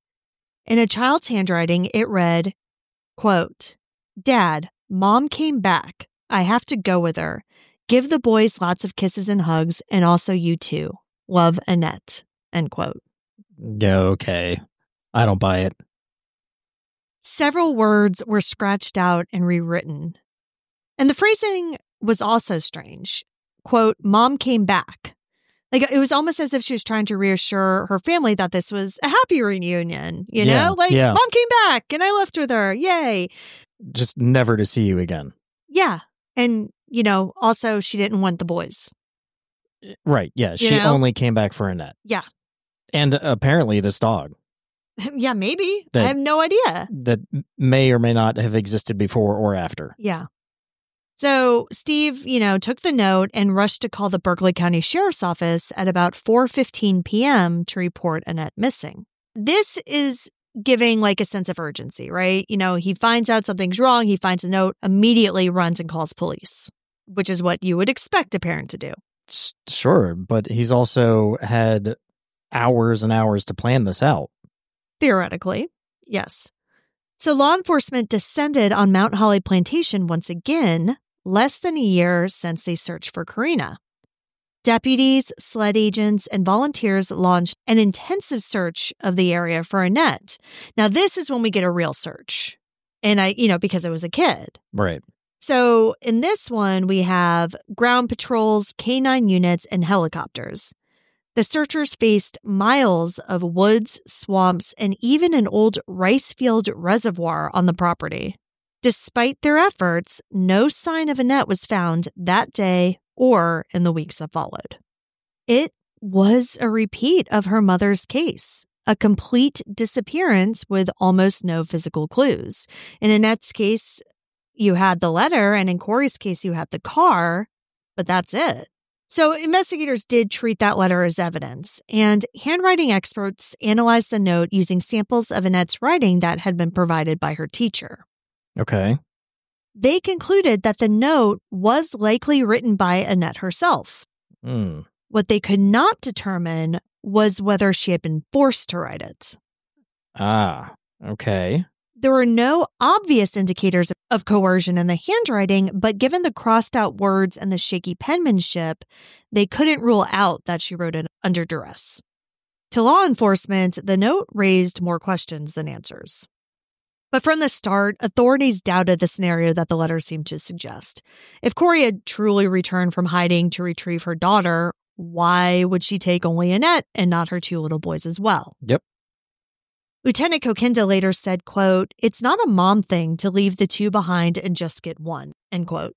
In a child's handwriting, it read, quote, "Dad, Mom came back. I have to go with her. Give the boys lots of kisses and hugs, and also you too. Love, Annette." End quote. Yeah, okay. I don't buy it. Several words were scratched out and rewritten. And the phrasing was also strange. Quote, "Mom came back." It was almost as if she was trying to reassure her family that this was a happy reunion, Yeah. Mom came back and I left with her. Yay. Just never to see you again. Yeah. And, also she didn't want the boys. Right. Yeah. She only came back for Annette. Yeah. And apparently this dog. Yeah, maybe. I have no idea. That may or may not have existed before or after. Yeah. So Steve, took the note and rushed to call the Berkeley County Sheriff's Office at about 4:15 p.m. to report Annette missing. This is giving a sense of urgency, right? He finds out something's wrong. He finds a note, immediately runs and calls police, which is what you would expect a parent to do. Sure, but he's also had hours and hours to plan this out. Theoretically, yes. So law enforcement descended on Mount Holly Plantation once again, less than a year since they searched for Karina. Deputies, sled agents, and volunteers launched an intensive search of the area for Annette. Now, this is when we get a real search. And because it was a kid. Right. So in this one, we have ground patrols, K-9 units, and helicopters. The searchers faced miles of woods, swamps, and even an old rice field reservoir on the property. Despite their efforts, no sign of Annette was found that day or in the weeks that followed. It was a repeat of her mother's case, a complete disappearance with almost no physical clues. In Annette's case, you had the letter, and in Corey's case, you had the car, but that's it. So investigators did treat that letter as evidence, and handwriting experts analyzed the note using samples of Annette's writing that had been provided by her teacher. Okay. They concluded that the note was likely written by Annette herself. What they could not determine was whether she had been forced to write it. Ah, okay. There were no obvious indicators of coercion in the handwriting, but given the crossed out words and the shaky penmanship, they couldn't rule out that she wrote it under duress. To law enforcement, the note raised more questions than answers. But from the start, authorities doubted the scenario that the letter seemed to suggest. If Corey had truly returned from hiding to retrieve her daughter, why would she take only Annette and not her 2 little boys as well? Yep. Lieutenant Kokinda later said, quote, "It's not a mom thing to leave the two behind and just get one," end quote.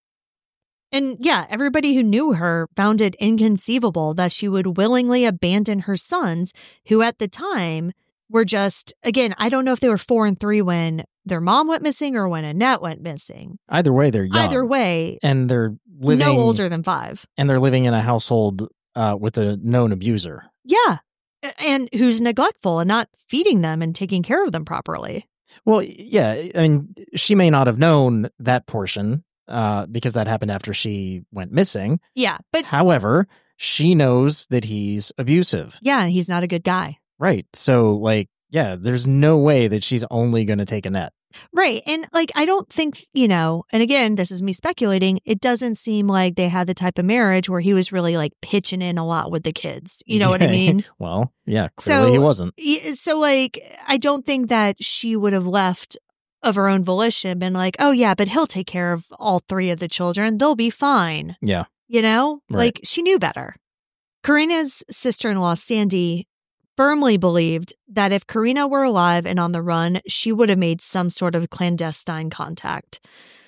And yeah, everybody who knew her found it inconceivable that she would willingly abandon her sons, who at the time were just, again, I don't know if they were 4 and 3 when their mom went missing or when Annette went missing. Either way, they're young. Either way, and they're living no older than 5. And they're living in a household with a known abuser. Yeah. And who's neglectful and not feeding them and taking care of them properly. Well, yeah. I mean, she may not have known that portion because that happened after she went missing. Yeah. But however, she knows that he's abusive. Yeah. And he's not a good guy. Right. So, like, yeah, there's no way that she's only going to take Annette. Right. And like, I don't think, and again, this is me speculating, it doesn't seem like they had the type of marriage where he was really like pitching in a lot with the kids. You know what I mean? Well, yeah, clearly he wasn't. So like, I don't think that she would have left of her own volition, been like, oh yeah, but he'll take care of all 3 of the children. They'll be fine. Yeah. Right. Like she knew better. Karina's sister-in-law, Sandy, firmly believed that if Karina were alive and on the run, she would have made some sort of clandestine contact.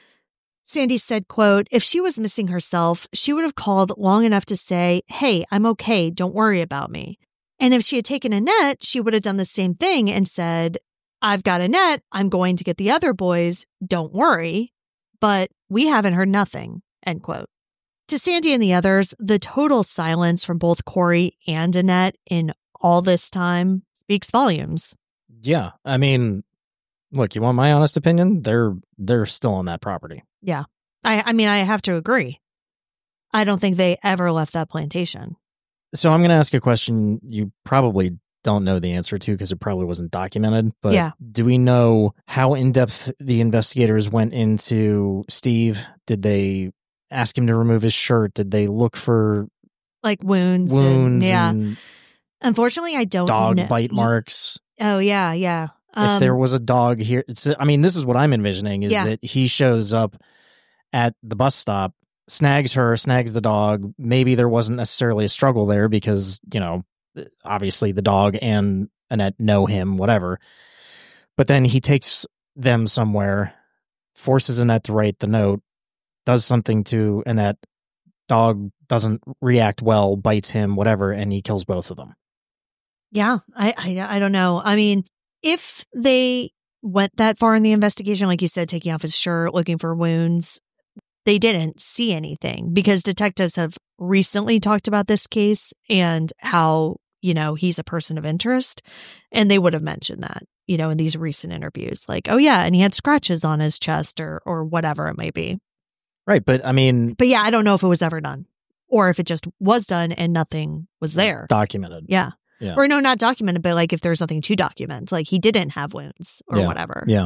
Sandy said, quote, "If she was missing herself, she would have called long enough to say, 'Hey, I'm okay, don't worry about me.' And if she had taken Annette, she would have done the same thing and said, 'I've got Annette, I'm going to get the other boys, don't worry.' But we haven't heard nothing," end quote. To Sandy and the others, the total silence from both Corey and Annette in all this time speaks volumes. Yeah. I mean, look, you want my honest opinion? They're still on that property. Yeah. I mean, I have to agree. I don't think they ever left that plantation. So I'm going to ask a question you probably don't know the answer to because it probably wasn't documented. But yeah. Do we know how in-depth the investigators went into Steve? Did they ask him to remove his shirt? Did they look for like wounds? Yeah. And unfortunately, I don't know. Dog bite marks. Oh, yeah, yeah. If there was a dog here, this is what I'm envisioning is that he shows up at the bus stop, snags the dog. Maybe there wasn't necessarily a struggle there because, obviously the dog and Annette know him, whatever. But then he takes them somewhere, forces Annette to write the note, does something to Annette, dog doesn't react well, bites him, whatever, and he kills both of them. Yeah, I don't know. I mean, if they went that far in the investigation, like you said, taking off his shirt, looking for wounds, they didn't see anything because detectives have recently talked about this case and how, he's a person of interest. And they would have mentioned that, in these recent interviews, like, oh yeah, and he had scratches on his chest or whatever it may be. Right. But yeah, I don't know if it was ever done or if it just was done and nothing was there. Documented. Yeah. Yeah. Or no, not documented, but like if there's nothing to document, like he didn't have wounds or whatever. Yeah.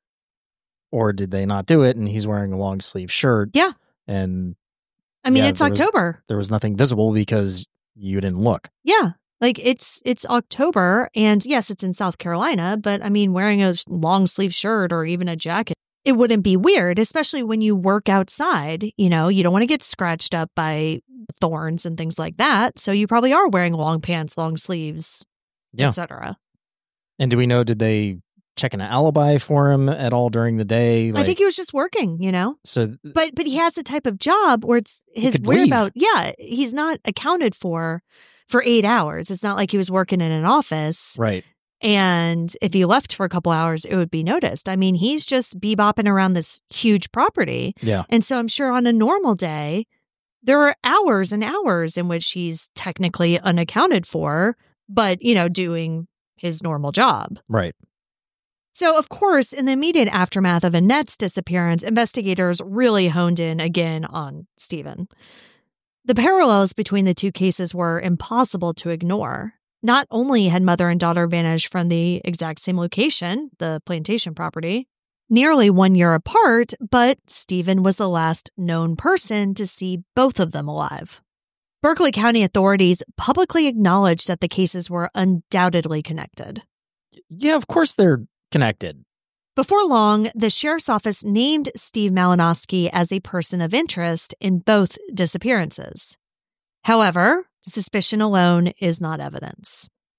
Or did they not do it and he's wearing a long sleeve shirt? Yeah. And I mean, it's October. There was nothing visible because you didn't look. Yeah. Like it's October and yes, it's in South Carolina, but I mean, wearing a long sleeve shirt or even a jacket, it wouldn't be weird, especially when you work outside. You don't want to get scratched up by thorns and things like that. So you probably are wearing long pants, long sleeves, etc. And do we know, did they check an alibi for him at all during the day? I think he was just working, So, but he has a type of job where it's his whereabouts. Yeah, he's not accounted for 8 hours. It's not like he was working in an office. Right. And if he left for a couple hours, it would be noticed. I mean, he's just bebopping around this huge property. Yeah. And so I'm sure on a normal day, there are hours and hours in which he's technically unaccounted for, but, doing his normal job. Right. So, of course, in the immediate aftermath of Annette's disappearance, investigators really honed in again on Stephen. The parallels between the two cases were impossible to ignore. Not only had mother and daughter vanished from the exact same location, the plantation property, nearly 1 year apart, but Stephen was the last known person to see both of them alive. Berkeley County authorities publicly acknowledged that the cases were undoubtedly connected. Yeah, of course they're connected. Before long, the sheriff's office named Steve Malinowski as a person of interest in both disappearances. However, suspicion alone is not evidence.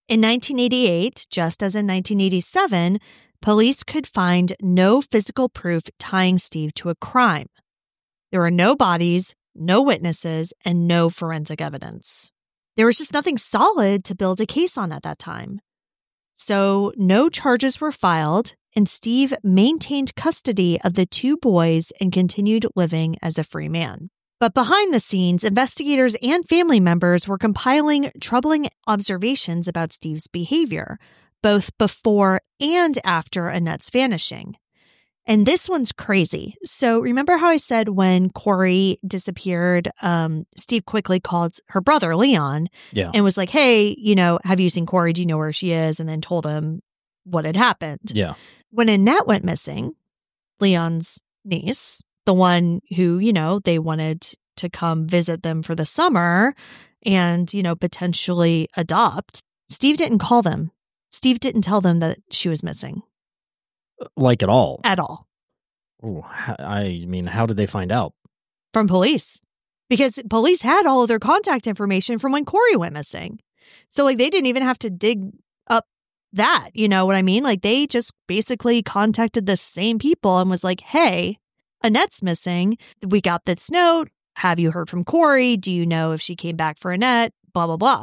In 1988, just as in 1987, police could find no physical proof tying Steve to a crime. There were no bodies, no witnesses, and no forensic evidence. There was just nothing solid to build a case on at that time. So no charges were filed, and Steve maintained custody of the two boys and continued living as a free man. But behind the scenes, investigators and family members were compiling troubling observations about Steve's behavior, both before and after Annette's vanishing. And this one's crazy. So remember how I said when Corey disappeared, Steve quickly called her brother, Leon, and was like, hey, have you seen Corey? Do you know where she is? And then told him what had happened. Yeah. When Annette went missing, Leon's niece, the one who, they wanted to come visit them for the summer and, potentially adopt, Steve didn't call them. Steve didn't tell them that she was missing. Like at all? At all. Ooh, I mean, how did they find out? From police. Because police had all of their contact information from when Corey went missing. So, they didn't even have to dig up that, you know what I mean? They just basically contacted the same people and was like, hey, Annette's missing. We got this note. Have you heard from Corey? Do you know if she came back for Annette? Blah, blah, blah.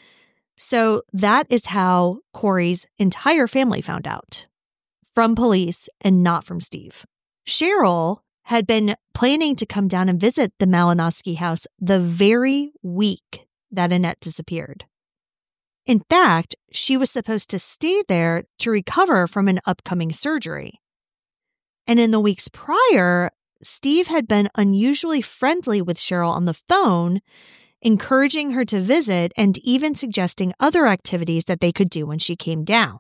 So that is how Corey's entire family found out. From police and not from Steve. Cheryl had been planning to come down and visit the Malinowski house the very week that Annette disappeared. In fact, she was supposed to stay there to recover from an upcoming surgery. And in the weeks prior, Steve had been unusually friendly with Cheryl on the phone, encouraging her to visit and even suggesting other activities that they could do when she came down.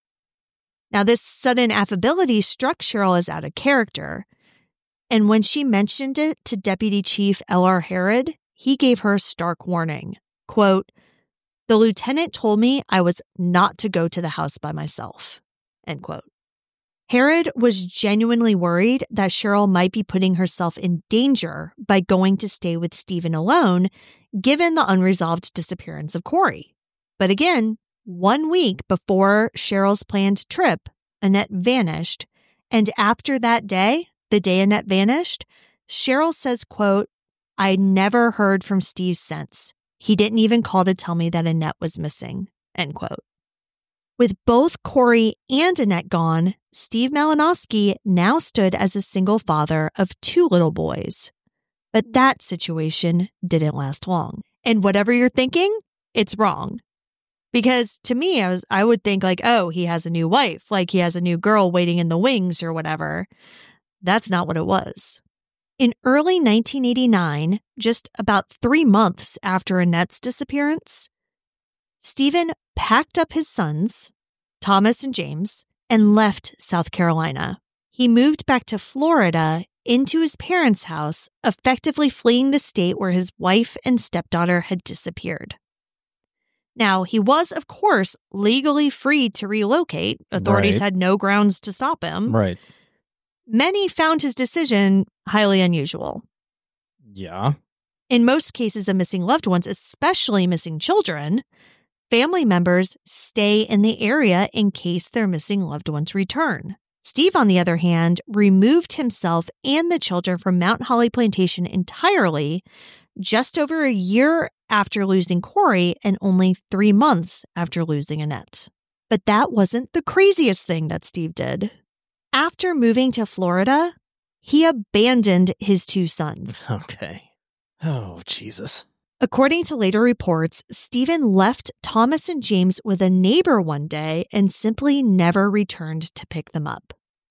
Now, this sudden affability struck Cheryl as out of character, and when she mentioned it to Deputy Chief L.R. Herod, he gave her a stark warning. Quote, "The lieutenant told me I was not to go to the house by myself." End quote. Herod was genuinely worried that Cheryl might be putting herself in danger by going to stay with Stephen alone, given the unresolved disappearance of Corey. But again, 1 week before Cheryl's planned trip, Annette vanished. And after that day, the day Annette vanished, Cheryl says, quote, "I never heard from Steve since. He didn't even call to tell me that Annette was missing." End quote. With both Corey and Annette gone, Steve Malinowski now stood as a single father of 2 little boys. But that situation didn't last long. And whatever you're thinking, it's wrong. Because to me, I would think oh, he has a new wife, he has a new girl waiting in the wings or whatever. That's not what it was. In early 1989, just about 3 months after Annette's disappearance, Stephen packed up his sons, Thomas and James, and left South Carolina. He moved back to Florida into his parents' house, effectively fleeing the state where his wife and stepdaughter had disappeared. Now, he was, of course, legally free to relocate. Authorities had no grounds to stop him. Right. Many found his decision highly unusual. Yeah. In most cases of missing loved ones, especially missing children, family members stay in the area in case their missing loved ones return. Steve, on the other hand, removed himself and the children from Mount Holly Plantation entirely just over a year after losing Corey and only 3 months after losing Annette. But that wasn't the craziest thing that Steve did. After moving to Florida, he abandoned his 2 sons. Okay. Oh, Jesus. According to later reports, Stephen left Thomas and James with a neighbor one day and simply never returned to pick them up.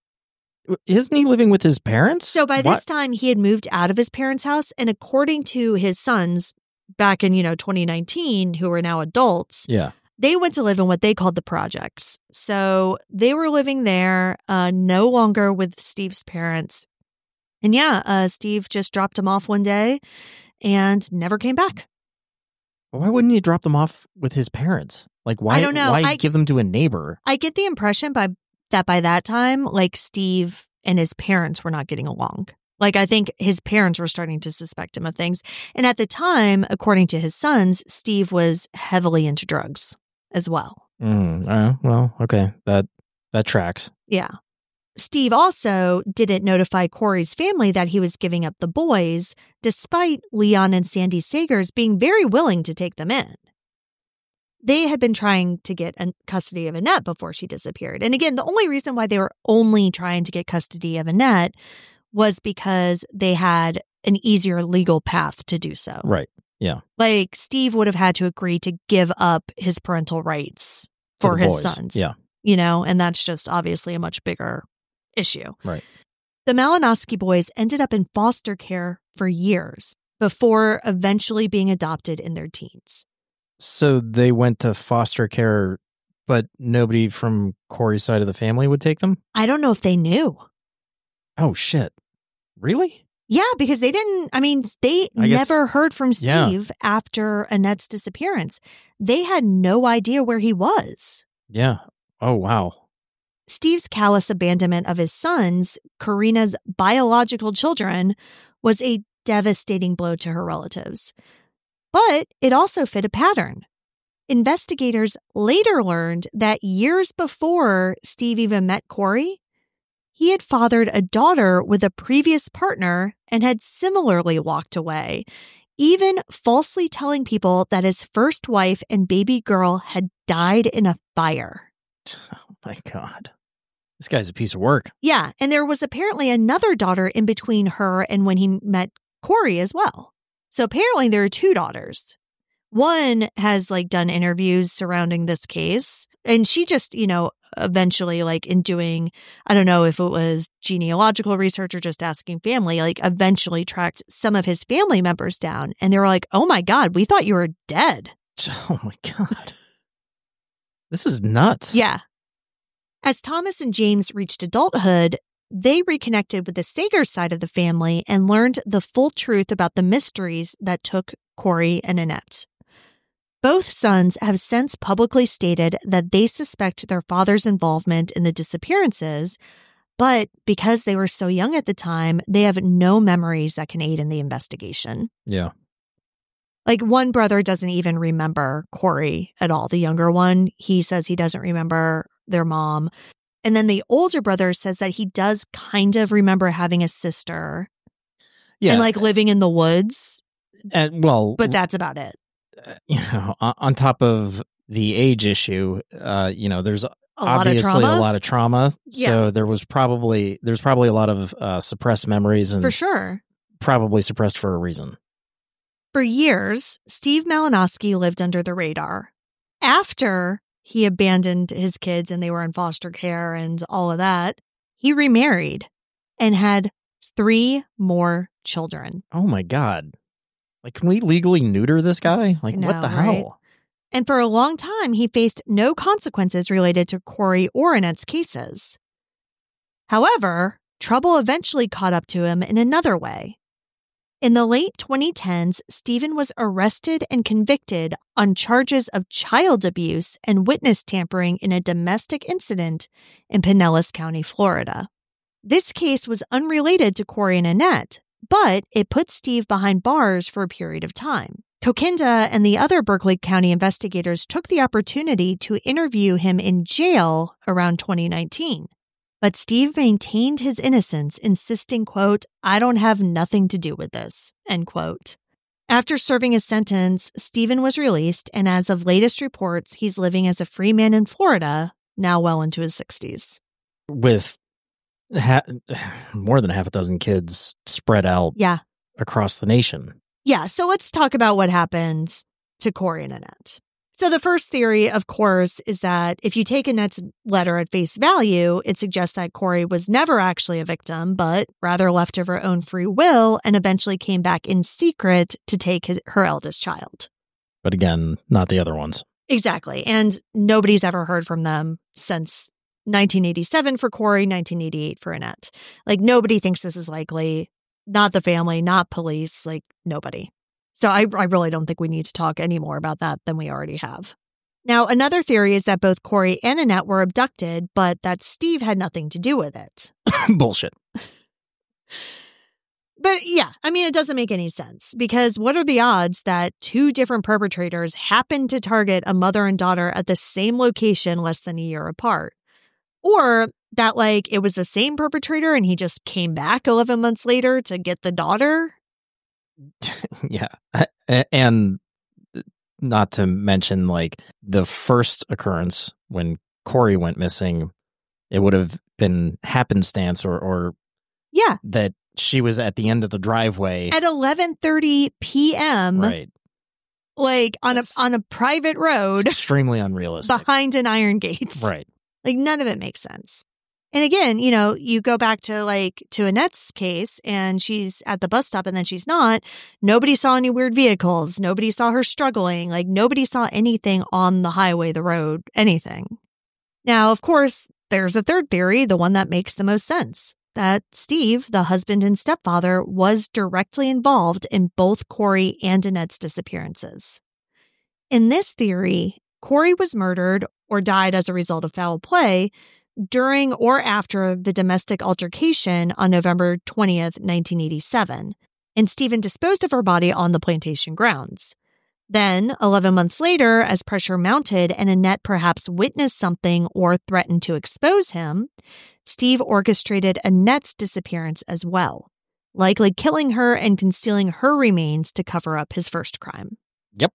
Isn't he living with his parents? So by this time, he had moved out of his parents' house, and according to his sons back in, 2019, who are now adults, they went to live in what they called the projects. So they were living there, no longer with Steve's parents. And Steve just dropped him off one day and never came back. Why wouldn't he drop them off with his parents? Why? I don't know. Why give them to a neighbor? I get the impression by that time, Steve and his parents were not getting along. I think his parents were starting to suspect him of things. And at the time, according to his sons, Steve was heavily into drugs as well. Well, okay. That tracks. Yeah. Steve also didn't notify Corey's family that he was giving up the boys, despite Leon and Sandy Sagers being very willing to take them in. They had been trying to get custody of Annette before she disappeared. And again, the only reason why they were only trying to get custody of Annette was because they had an easier legal path to do so. Right. Yeah. Like, Steve would have had to agree to give up his parental rights for his sons. Yeah. You know, and that's just obviously a much bigger issue. Right. The Malinowski boys ended up in foster care for years before eventually being adopted in their teens. So they went to foster care, but nobody from Corey's side of the family would take them? I don't know if they knew. Oh, shit. Really? Yeah, because they didn't, they never heard from Steve after Annette's disappearance. They had no idea where he was. Yeah. Oh, wow. Steve's callous abandonment of his sons, Karina's biological children, was a devastating blow to her relatives. But it also fit a pattern. Investigators later learned that years before Steve even met Corey, he had fathered a daughter with a previous partner and had similarly walked away, even falsely telling people that his first wife and baby girl had died in a fire. Oh, my God. This guy's a piece of work. Yeah, and there was apparently another daughter in between her and when he met Corey as well. So apparently there are two daughters. One has done interviews surrounding this case, and she just, eventually in doing, I don't know if it was genealogical research or just asking family, eventually tracked some of his family members down. And they were like, oh my God, we thought you were dead. Oh my God. This is nuts. Yeah. As Thomas and James reached adulthood, they reconnected with the Sagers side of the family and learned the full truth about the mysteries that took Corey and Annette. Both sons have since publicly stated that they suspect their father's involvement in the disappearances, but because they were so young at the time, they have no memories that can aid in the investigation. Yeah. One brother doesn't even remember Corey at all. The younger one, he says he doesn't remember their mom. And then the older brother says that he does kind of remember having a sister. Yeah. And living in the woods. But that's about it. On top of the age issue, there's obviously a lot of trauma. Yeah. So there's probably a lot of suppressed memories, and for sure, probably suppressed for a reason. For years, Steve Malinowski lived under the radar. After he abandoned his kids and they were in foster care and all of that, he remarried and had 3 more children. Oh my God. Can we legally neuter this guy? What the hell? Right? And for a long time, he faced no consequences related to Corey or Annette's cases. However, trouble eventually caught up to him in another way. In the late 2010s, Stephen was arrested and convicted on charges of child abuse and witness tampering in a domestic incident in Pinellas County, Florida. This case was unrelated to Corey and Annette, but it put Steve behind bars for a period of time. Kokinda and the other Berkeley County investigators took the opportunity to interview him in jail around 2019. But Steve maintained his innocence, insisting, quote, "I don't have nothing to do with this," end quote. After serving his sentence, Stephen was released, and as of latest reports, he's living as a free man in Florida, now well into his 60s. With more than half a dozen kids spread out across the nation. Yeah, so let's talk about what happened to Corey and Annette. So the first theory, of course, is that if you take Annette's letter at face value, it suggests that Corey was never actually a victim, but rather left of her own free will and eventually came back in secret to take her eldest child. But again, not the other ones. Exactly. And nobody's ever heard from them since 1987 for Corey, 1988 for Annette. Nobody thinks this is likely. Not the family, not police, nobody. So I really don't think we need to talk any more about that than we already have. Now, another theory is that both Corey and Annette were abducted, but that Steve had nothing to do with it. Bullshit. But yeah, I mean, it doesn't make any sense because what are the odds that two different perpetrators happen to target a mother and daughter at the same location less than a year apart? Or that, like, it was the same perpetrator and he just came back 11 months later to get the daughter? Yeah. And not to mention, like, the first occurrence when Corey went missing, it would have been happenstance or yeah, that she was at the end of the driveway at 11:30 p.m. Right. Like on a private road, extremely unrealistic, behind an iron gate. Right. Like, none of it makes sense. And again, you know, you go back to Annette's case and she's at the bus stop and then she's not. Nobody saw any weird vehicles. Nobody saw her struggling. Like, nobody saw anything on the highway, the road, anything. Now, of course, there's a third theory, the one that makes the most sense, that Steve, the husband and stepfather, was directly involved in both Corey and Annette's disappearances. In this theory, Corey was murdered or died as a result of foul play during or after the domestic altercation on November 20th, 1987, and Stephen disposed of her body on the plantation grounds. Then, 11 months later, as pressure mounted and Annette perhaps witnessed something or threatened to expose him, Steve orchestrated Annette's disappearance as well, likely killing her and concealing her remains to cover up his first crime. Yep.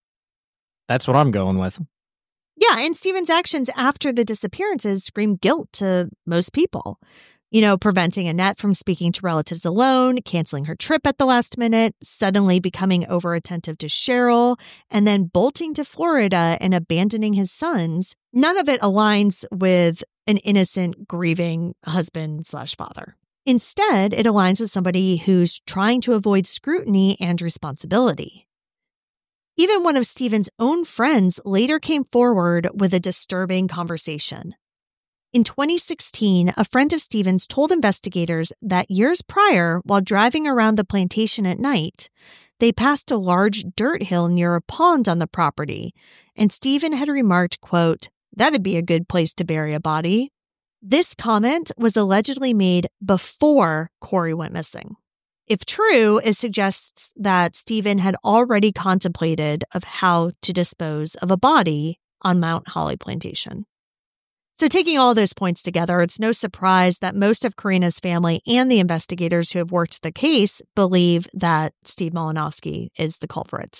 That's what I'm going with. Yeah, and Stephen's actions after the disappearances scream guilt to most people. You know, preventing Annette from speaking to relatives alone, canceling her trip at the last minute, suddenly becoming over-attentive to Cheryl, and then bolting to Florida and abandoning his sons. None of it aligns with an innocent, grieving husband/father. Instead, it aligns with somebody who's trying to avoid scrutiny and responsibility. Even one of Stephen's own friends later came forward with a disturbing conversation. In 2016, a friend of Stephen's told investigators that years prior, while driving around the plantation at night, they passed a large dirt hill near a pond on the property, and Stephen had remarked, quote, "That'd be a good place to bury a body." This comment was allegedly made before Corey went missing. If true, it suggests that Stephen had already contemplated of how to dispose of a body on Mount Holly Plantation. So taking all those points together, it's no surprise that most of Karina's family and the investigators who have worked the case believe that Steve Malinowski is the culprit.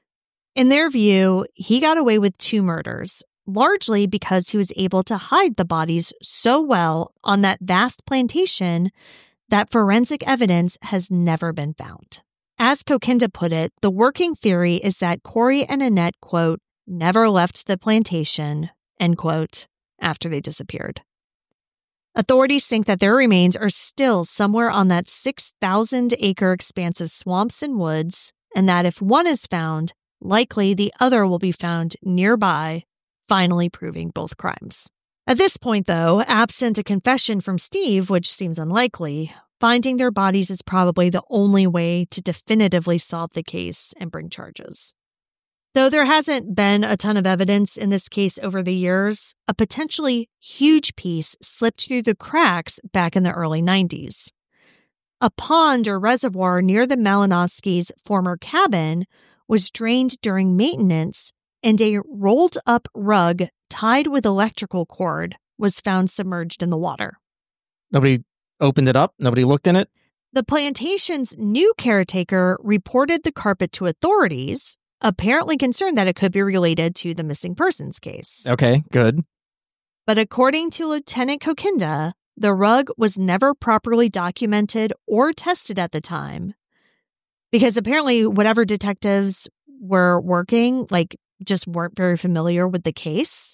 In their view, he got away with 2 murders, largely because he was able to hide the bodies so well on that vast plantation that forensic evidence has never been found. As Kokinda put it, the working theory is that Corey and Annette, quote, "never left the plantation," end quote, after they disappeared. Authorities think that their remains are still somewhere on that 6,000-acre expanse of swamps and woods, and that if one is found, likely the other will be found nearby, finally proving both crimes. At this point, though, absent a confession from Steve, which seems unlikely, finding their bodies is probably the only way to definitively solve the case and bring charges. Though there hasn't been a ton of evidence in this case over the years, a potentially huge piece slipped through the cracks back in the early 90s. A pond or reservoir near the Malinowskis' former cabin was drained during maintenance, and a rolled-up rug tied with electrical cord was found submerged in the water. Nobody opened it up? Nobody looked in it? The plantation's new caretaker reported the carpet to authorities, apparently concerned that it could be related to the missing persons case. Okay, good. But according to Lieutenant Kokinda, the rug was never properly documented or tested at the time, because apparently whatever detectives were working, just weren't very familiar with the case.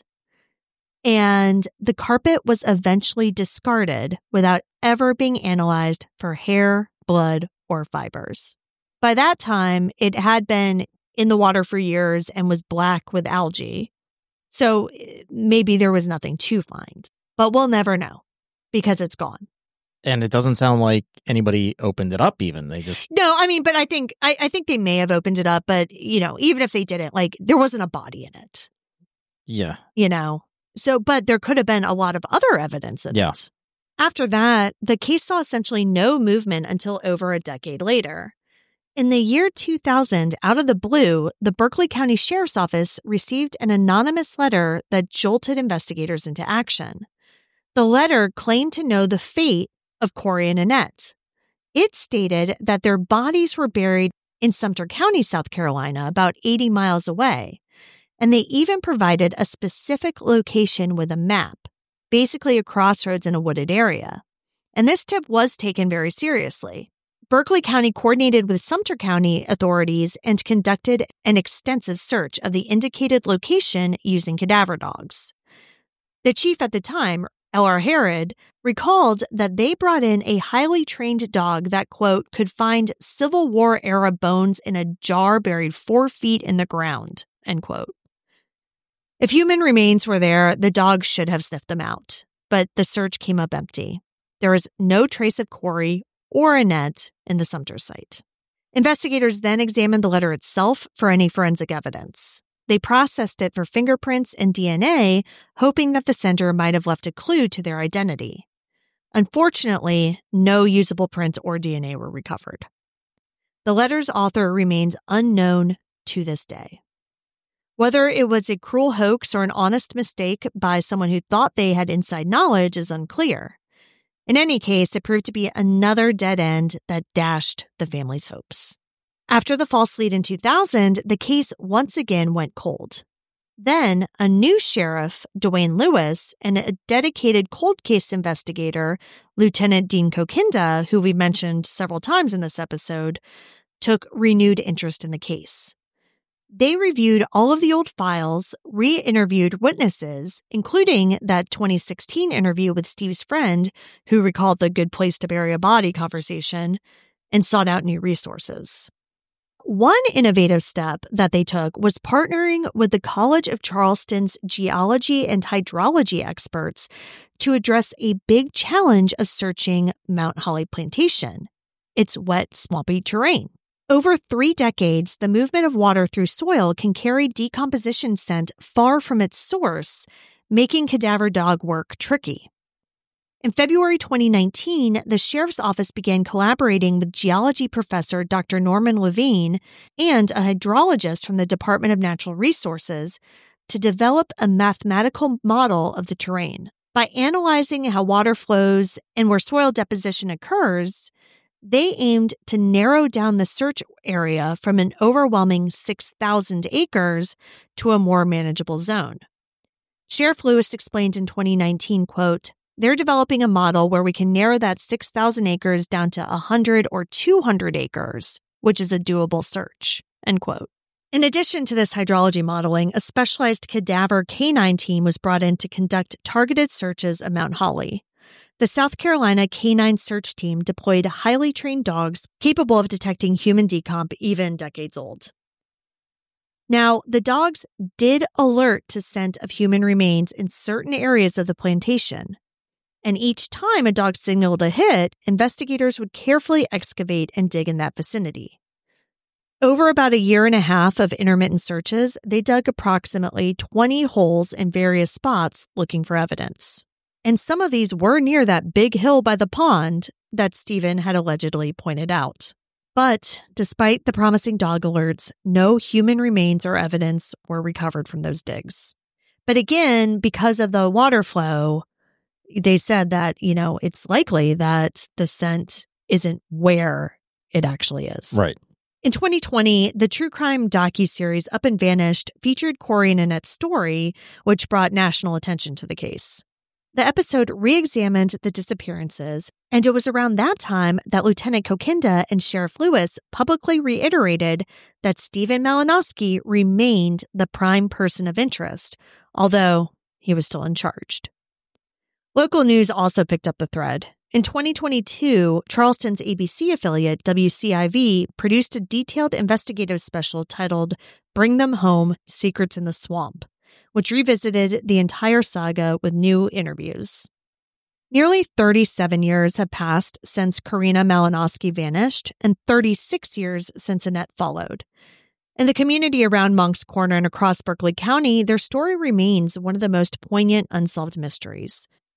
And the carpet was eventually discarded without ever being analyzed for hair, blood, or fibers. By that time, it had been in the water for years and was black with algae. So maybe there was nothing to find, but we'll never know because it's gone. And it doesn't sound like anybody opened it up even. They just... No, I mean, but I think they may have opened it up, but, even if they didn't, there wasn't a body in it. Yeah. So, but there could have been a lot of other evidence in it. After that, the case saw essentially no movement until over a decade later. In the year 2000, out of the blue, the Berkeley County Sheriff's Office received an anonymous letter that jolted investigators into action. The letter claimed to know the fate of Corey and Annette. It stated that their bodies were buried in Sumter County, South Carolina, about 80 miles away, and they even provided a specific location with a map, basically a crossroads in a wooded area. And this tip was taken very seriously. Berkeley County coordinated with Sumter County authorities and conducted an extensive search of the indicated location using cadaver dogs. The chief at the time, L.R. Harrod, recalled that they brought in a highly trained dog that, quote, could find Civil War-era bones in a jar buried 4 feet in the ground, end quote. If human remains were there, the dog should have sniffed them out, but the search came up empty. There was no trace of Corey or Annette in the Sumter site. Investigators then examined the letter itself for any forensic evidence. They processed it for fingerprints and DNA, hoping that the sender might have left a clue to their identity. Unfortunately, no usable prints or DNA were recovered. The letter's author remains unknown to this day. Whether it was a cruel hoax or an honest mistake by someone who thought they had inside knowledge is unclear. In any case, it proved to be another dead end that dashed the family's hopes. After the false lead in 2000, the case once again went cold. Then, a new sheriff, Dwayne Lewis, and a dedicated cold case investigator, Lieutenant Dean Kokinda, who we mentioned several times in this episode, took renewed interest in the case. They reviewed all of the old files, re-interviewed witnesses, including that 2016 interview with Steve's friend, who recalled the good place to bury a body conversation, and sought out new resources. One innovative step that they took was partnering with the College of Charleston's geology and hydrology experts to address a big challenge of searching Mount Holly Plantation, its wet, swampy terrain. Over 3 decades, the movement of water through soil can carry decomposition scent far from its source, making cadaver dog work tricky. In February 2019, the Sheriff's Office began collaborating with geology professor Dr. Norman Levine and a hydrologist from the Department of Natural Resources to develop a mathematical model of the terrain. By analyzing how water flows and where soil deposition occurs, they aimed to narrow down the search area from an overwhelming 6,000 acres to a more manageable zone. Sheriff Lewis explained in 2019, quote, "They're developing a model where we can narrow that 6,000 acres down to 100 or 200 acres, which is a doable search," end quote. In addition to this hydrology modeling, a specialized cadaver canine team was brought in to conduct targeted searches of Mount Holly. The South Carolina Canine Search Team deployed highly trained dogs capable of detecting human decomp even decades old. Now, the dogs did alert to scent of human remains in certain areas of the plantation. And each time a dog signaled a hit, investigators would carefully excavate and dig in that vicinity. Over about a year and a half of intermittent searches, they dug approximately 20 holes in various spots looking for evidence. And some of these were near that big hill by the pond that Stephen had allegedly pointed out. But despite the promising dog alerts, no human remains or evidence were recovered from those digs. But again, because of the water flow, they said that, it's likely that the scent isn't where it actually is. Right. In 2020, the true crime docuseries Up and Vanished featured Corey and Annette's story, which brought national attention to the case. The episode re-examined the disappearances, and it was around that time that Lieutenant Kokinda and Sheriff Lewis publicly reiterated that Stephen Malinowski remained the prime person of interest, although he was still uncharged. Local news also picked up the thread. In 2022, Charleston's ABC affiliate, WCIV, produced a detailed investigative special titled Bring Them Home, Secrets in the Swamp, which revisited the entire saga with new interviews. Nearly 37 years have passed since Karina Malinowski vanished, and 36 years since Annette followed. In the community around Moncks Corner and across Berkeley County, their story remains one of the most poignant unsolved mysteries.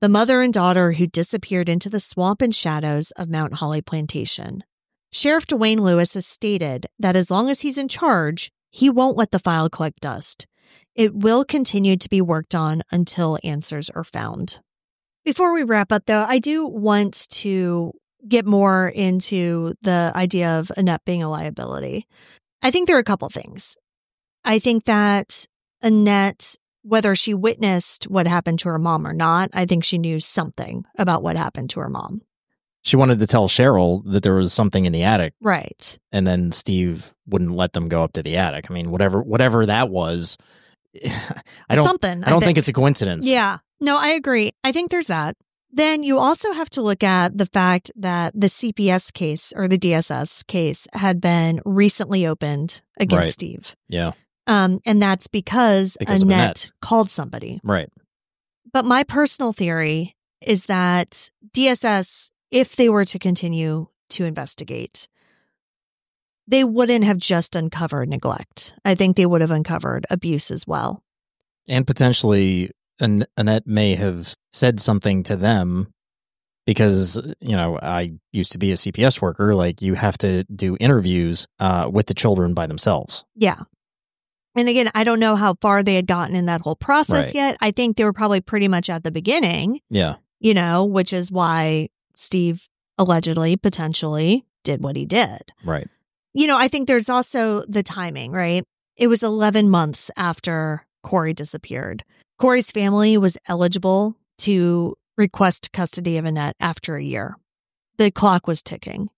the mother and daughter who disappeared into the swamp and shadows of Mount Holly Plantation. Sheriff Dwayne Lewis has stated that as long as he's in charge, he won't let the file collect dust. It will continue to be worked on until answers are found. Before we wrap up, though, I do want to get more into the idea of Annette being a liability. I think there are a couple things. I think that Annette, whether she witnessed what happened to her mom or not, I think she knew something about what happened to her mom. She wanted to tell Cheryl that there was something in the attic. Right. And then Steve wouldn't let them go up to the attic. I mean, whatever that was, I don't think it's a coincidence. Yeah. No, I agree. I think there's that. Then you also have to look at the fact that the CPS case or the DSS case had been recently opened against Steve. Yeah. And that's because Annette called somebody. Right. But my personal theory is that DSS, if they were to continue to investigate, they wouldn't have just uncovered neglect. I think they would have uncovered abuse as well. And potentially Annette may have said something to them because, I used to be a CPS worker. Like, you have to do interviews with the children by themselves. Yeah. And again, I don't know how far they had gotten in that whole process yet. I think they were probably pretty much at the beginning. Yeah. Which is why Steve allegedly, potentially did what he did. Right. I think there's also the timing, right? It was 11 months after Corey disappeared. Corey's family was eligible to request custody of Annette after a year. The clock was ticking.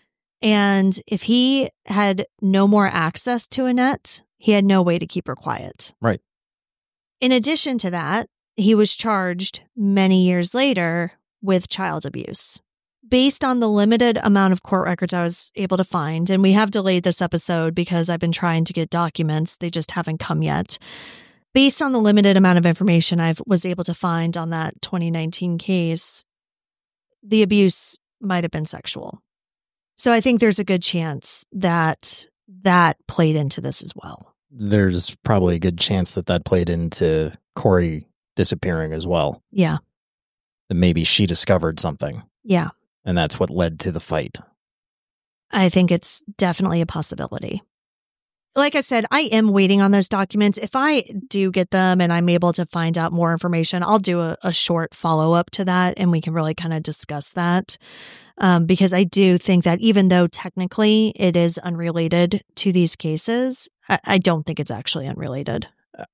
And if he had no more access to Annette, he had no way to keep her quiet. Right. In addition to that, he was charged many years later with child abuse. Based on the limited amount of court records I was able to find, and we have delayed this episode because I've been trying to get documents, they just haven't come yet. Based on the limited amount of information I was able to find on that 2019 case, the abuse might have been sexual. So I think there's a good chance that that played into this as well. There's probably a good chance that played into Corey disappearing as well. Yeah. That maybe she discovered something. Yeah. And that's what led to the fight. I think it's definitely a possibility. Like I said, I am waiting on those documents. If I do get them and I'm able to find out more information, I'll do a short follow-up to that and we can really kind of discuss that. Because I do think that even though technically it is unrelated to these cases, I don't think it's actually unrelated.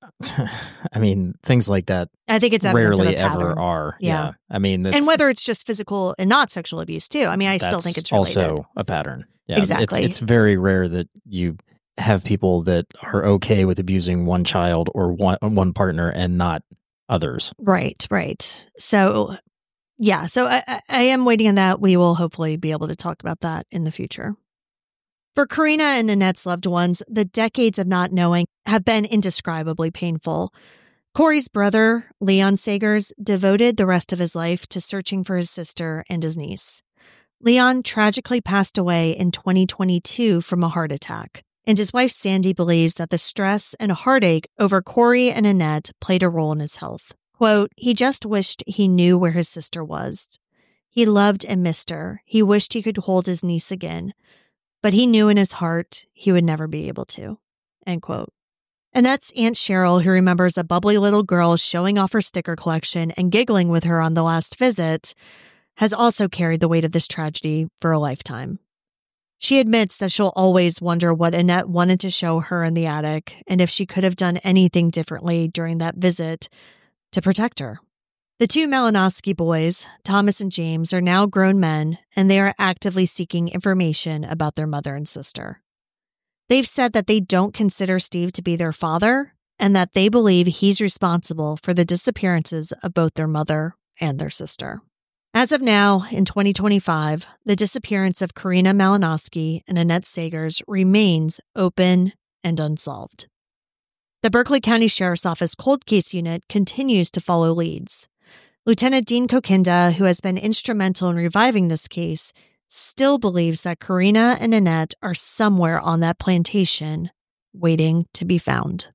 I mean, things like that I think it's rarely ever are. Yeah. I mean, and whether it's just physical and not sexual abuse too. I mean, I still think it's related. Also a pattern. Yeah, exactly. It's very rare that you have people that are okay with abusing one child or one partner and not others. Right. So, yeah. So I am waiting on that. We will hopefully be able to talk about that in the future. For Karina and Annette's loved ones, the decades of not knowing have been indescribably painful. Corey's brother, Leon Sagers, devoted the rest of his life to searching for his sister and his niece. Leon tragically passed away in 2022 from a heart attack, and his wife Sandy believes that the stress and heartache over Corey and Annette played a role in his health. Quote, "He just wished he knew where his sister was. He loved and missed her. He wished he could hold his niece again. But he knew in his heart he would never be able to." End quote. Annette's Aunt Cheryl, who remembers a bubbly little girl showing off her sticker collection and giggling with her on the last visit, has also carried the weight of this tragedy for a lifetime. She admits that she'll always wonder what Annette wanted to show her in the attic and if she could have done anything differently during that visit to protect her. The two Malinowski boys, Thomas and James, are now grown men, and they are actively seeking information about their mother and sister. They've said that they don't consider Steve to be their father, and that they believe he's responsible for the disappearances of both their mother and their sister. As of now, in 2025, the disappearance of Karina Malinowski and Annette Sagers remains open and unsolved. The Berkeley County Sheriff's Office Cold Case Unit continues to follow leads. Lieutenant Dean Kokinda, who has been instrumental in reviving this case, still believes that Karina and Annette are somewhere on that plantation, waiting to be found.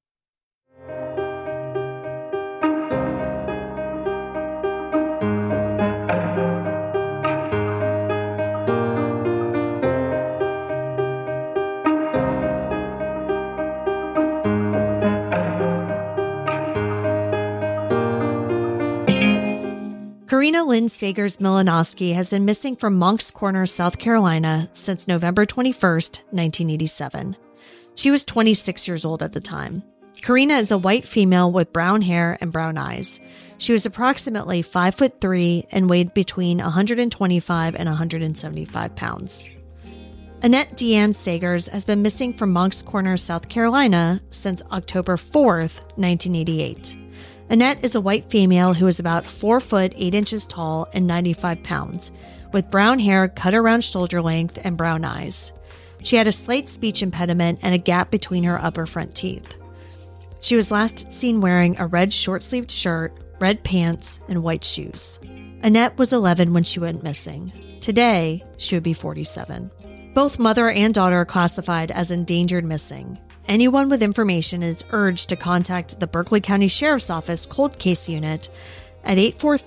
Karina Lynn Sagers-Milanowski has been missing from Moncks Corner, South Carolina since November 21st, 1987. She was 26 years old at the time. Karina is a white female with brown hair and brown eyes. She was approximately 5'3" and weighed between 125 and 175 pounds. Annette Deanne Sagers has been missing from Moncks Corner, South Carolina since October 4th, 1988. Annette is a white female who is about 4 foot 8 inches tall and 95 pounds, with brown hair cut around shoulder length and brown eyes. She had a slight speech impediment and a gap between her upper front teeth. She was last seen wearing a red short-sleeved shirt, red pants, and white shoes. Annette was 11 when she went missing. Today, she would be 47. Both mother and daughter are classified as endangered missing. Anyone with information is urged to contact the Berkeley County Sheriff's Office Cold Case Unit at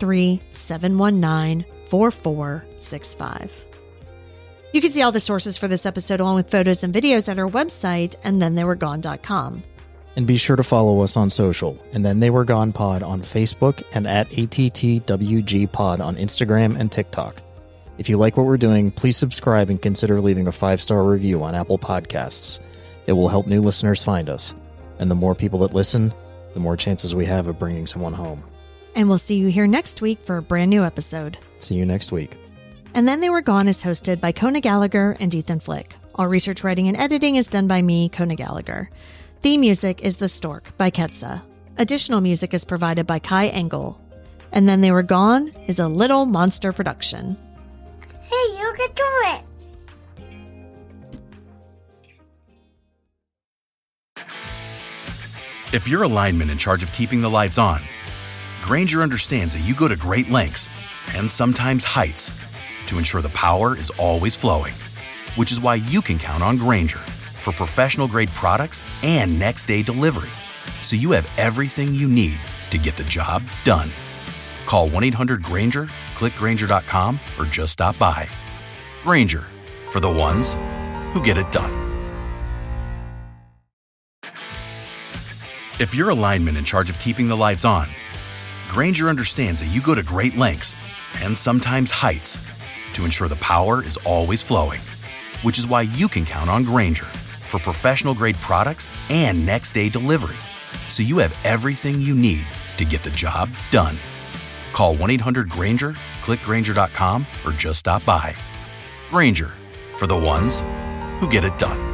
843-719-4465. You can see all the sources for this episode along with photos and videos at our website, andthentheyweregone.com. And be sure to follow us on social, And Then They Were Gone Pod on Facebook and at ATTWG Pod on Instagram and TikTok. If you like what we're doing, please subscribe and consider leaving a 5-star review on Apple Podcasts. It will help new listeners find us. And the more people that listen, the more chances we have of bringing someone home. And we'll see you here next week for a brand new episode. See you next week. And Then They Were Gone is hosted by Kona Gallagher and Ethan Flick. All research, writing, and editing is done by me, Kona Gallagher. Theme music is The Stork by Ketsa. Additional music is provided by Kai Engel. And Then They Were Gone is a Little Monster production. Hey, you can do it! If you're a lineman in charge of keeping the lights on, Grainger understands that you go to great lengths and sometimes heights to ensure the power is always flowing, which is why you can count on Grainger for professional-grade products and next-day delivery, so you have everything you need to get the job done. Call 1-800-GRAINGER, click Grainger.com, or just stop by. Grainger, for the ones who get it done. If you're a lineman in charge of keeping the lights on, Grainger understands that you go to great lengths and sometimes heights to ensure the power is always flowing, which is why you can count on Grainger for professional-grade products and next-day delivery, so you have everything you need to get the job done. Call 1-800-GRAINGER, click Grainger.com, or just stop by. Grainger, for the ones who get it done.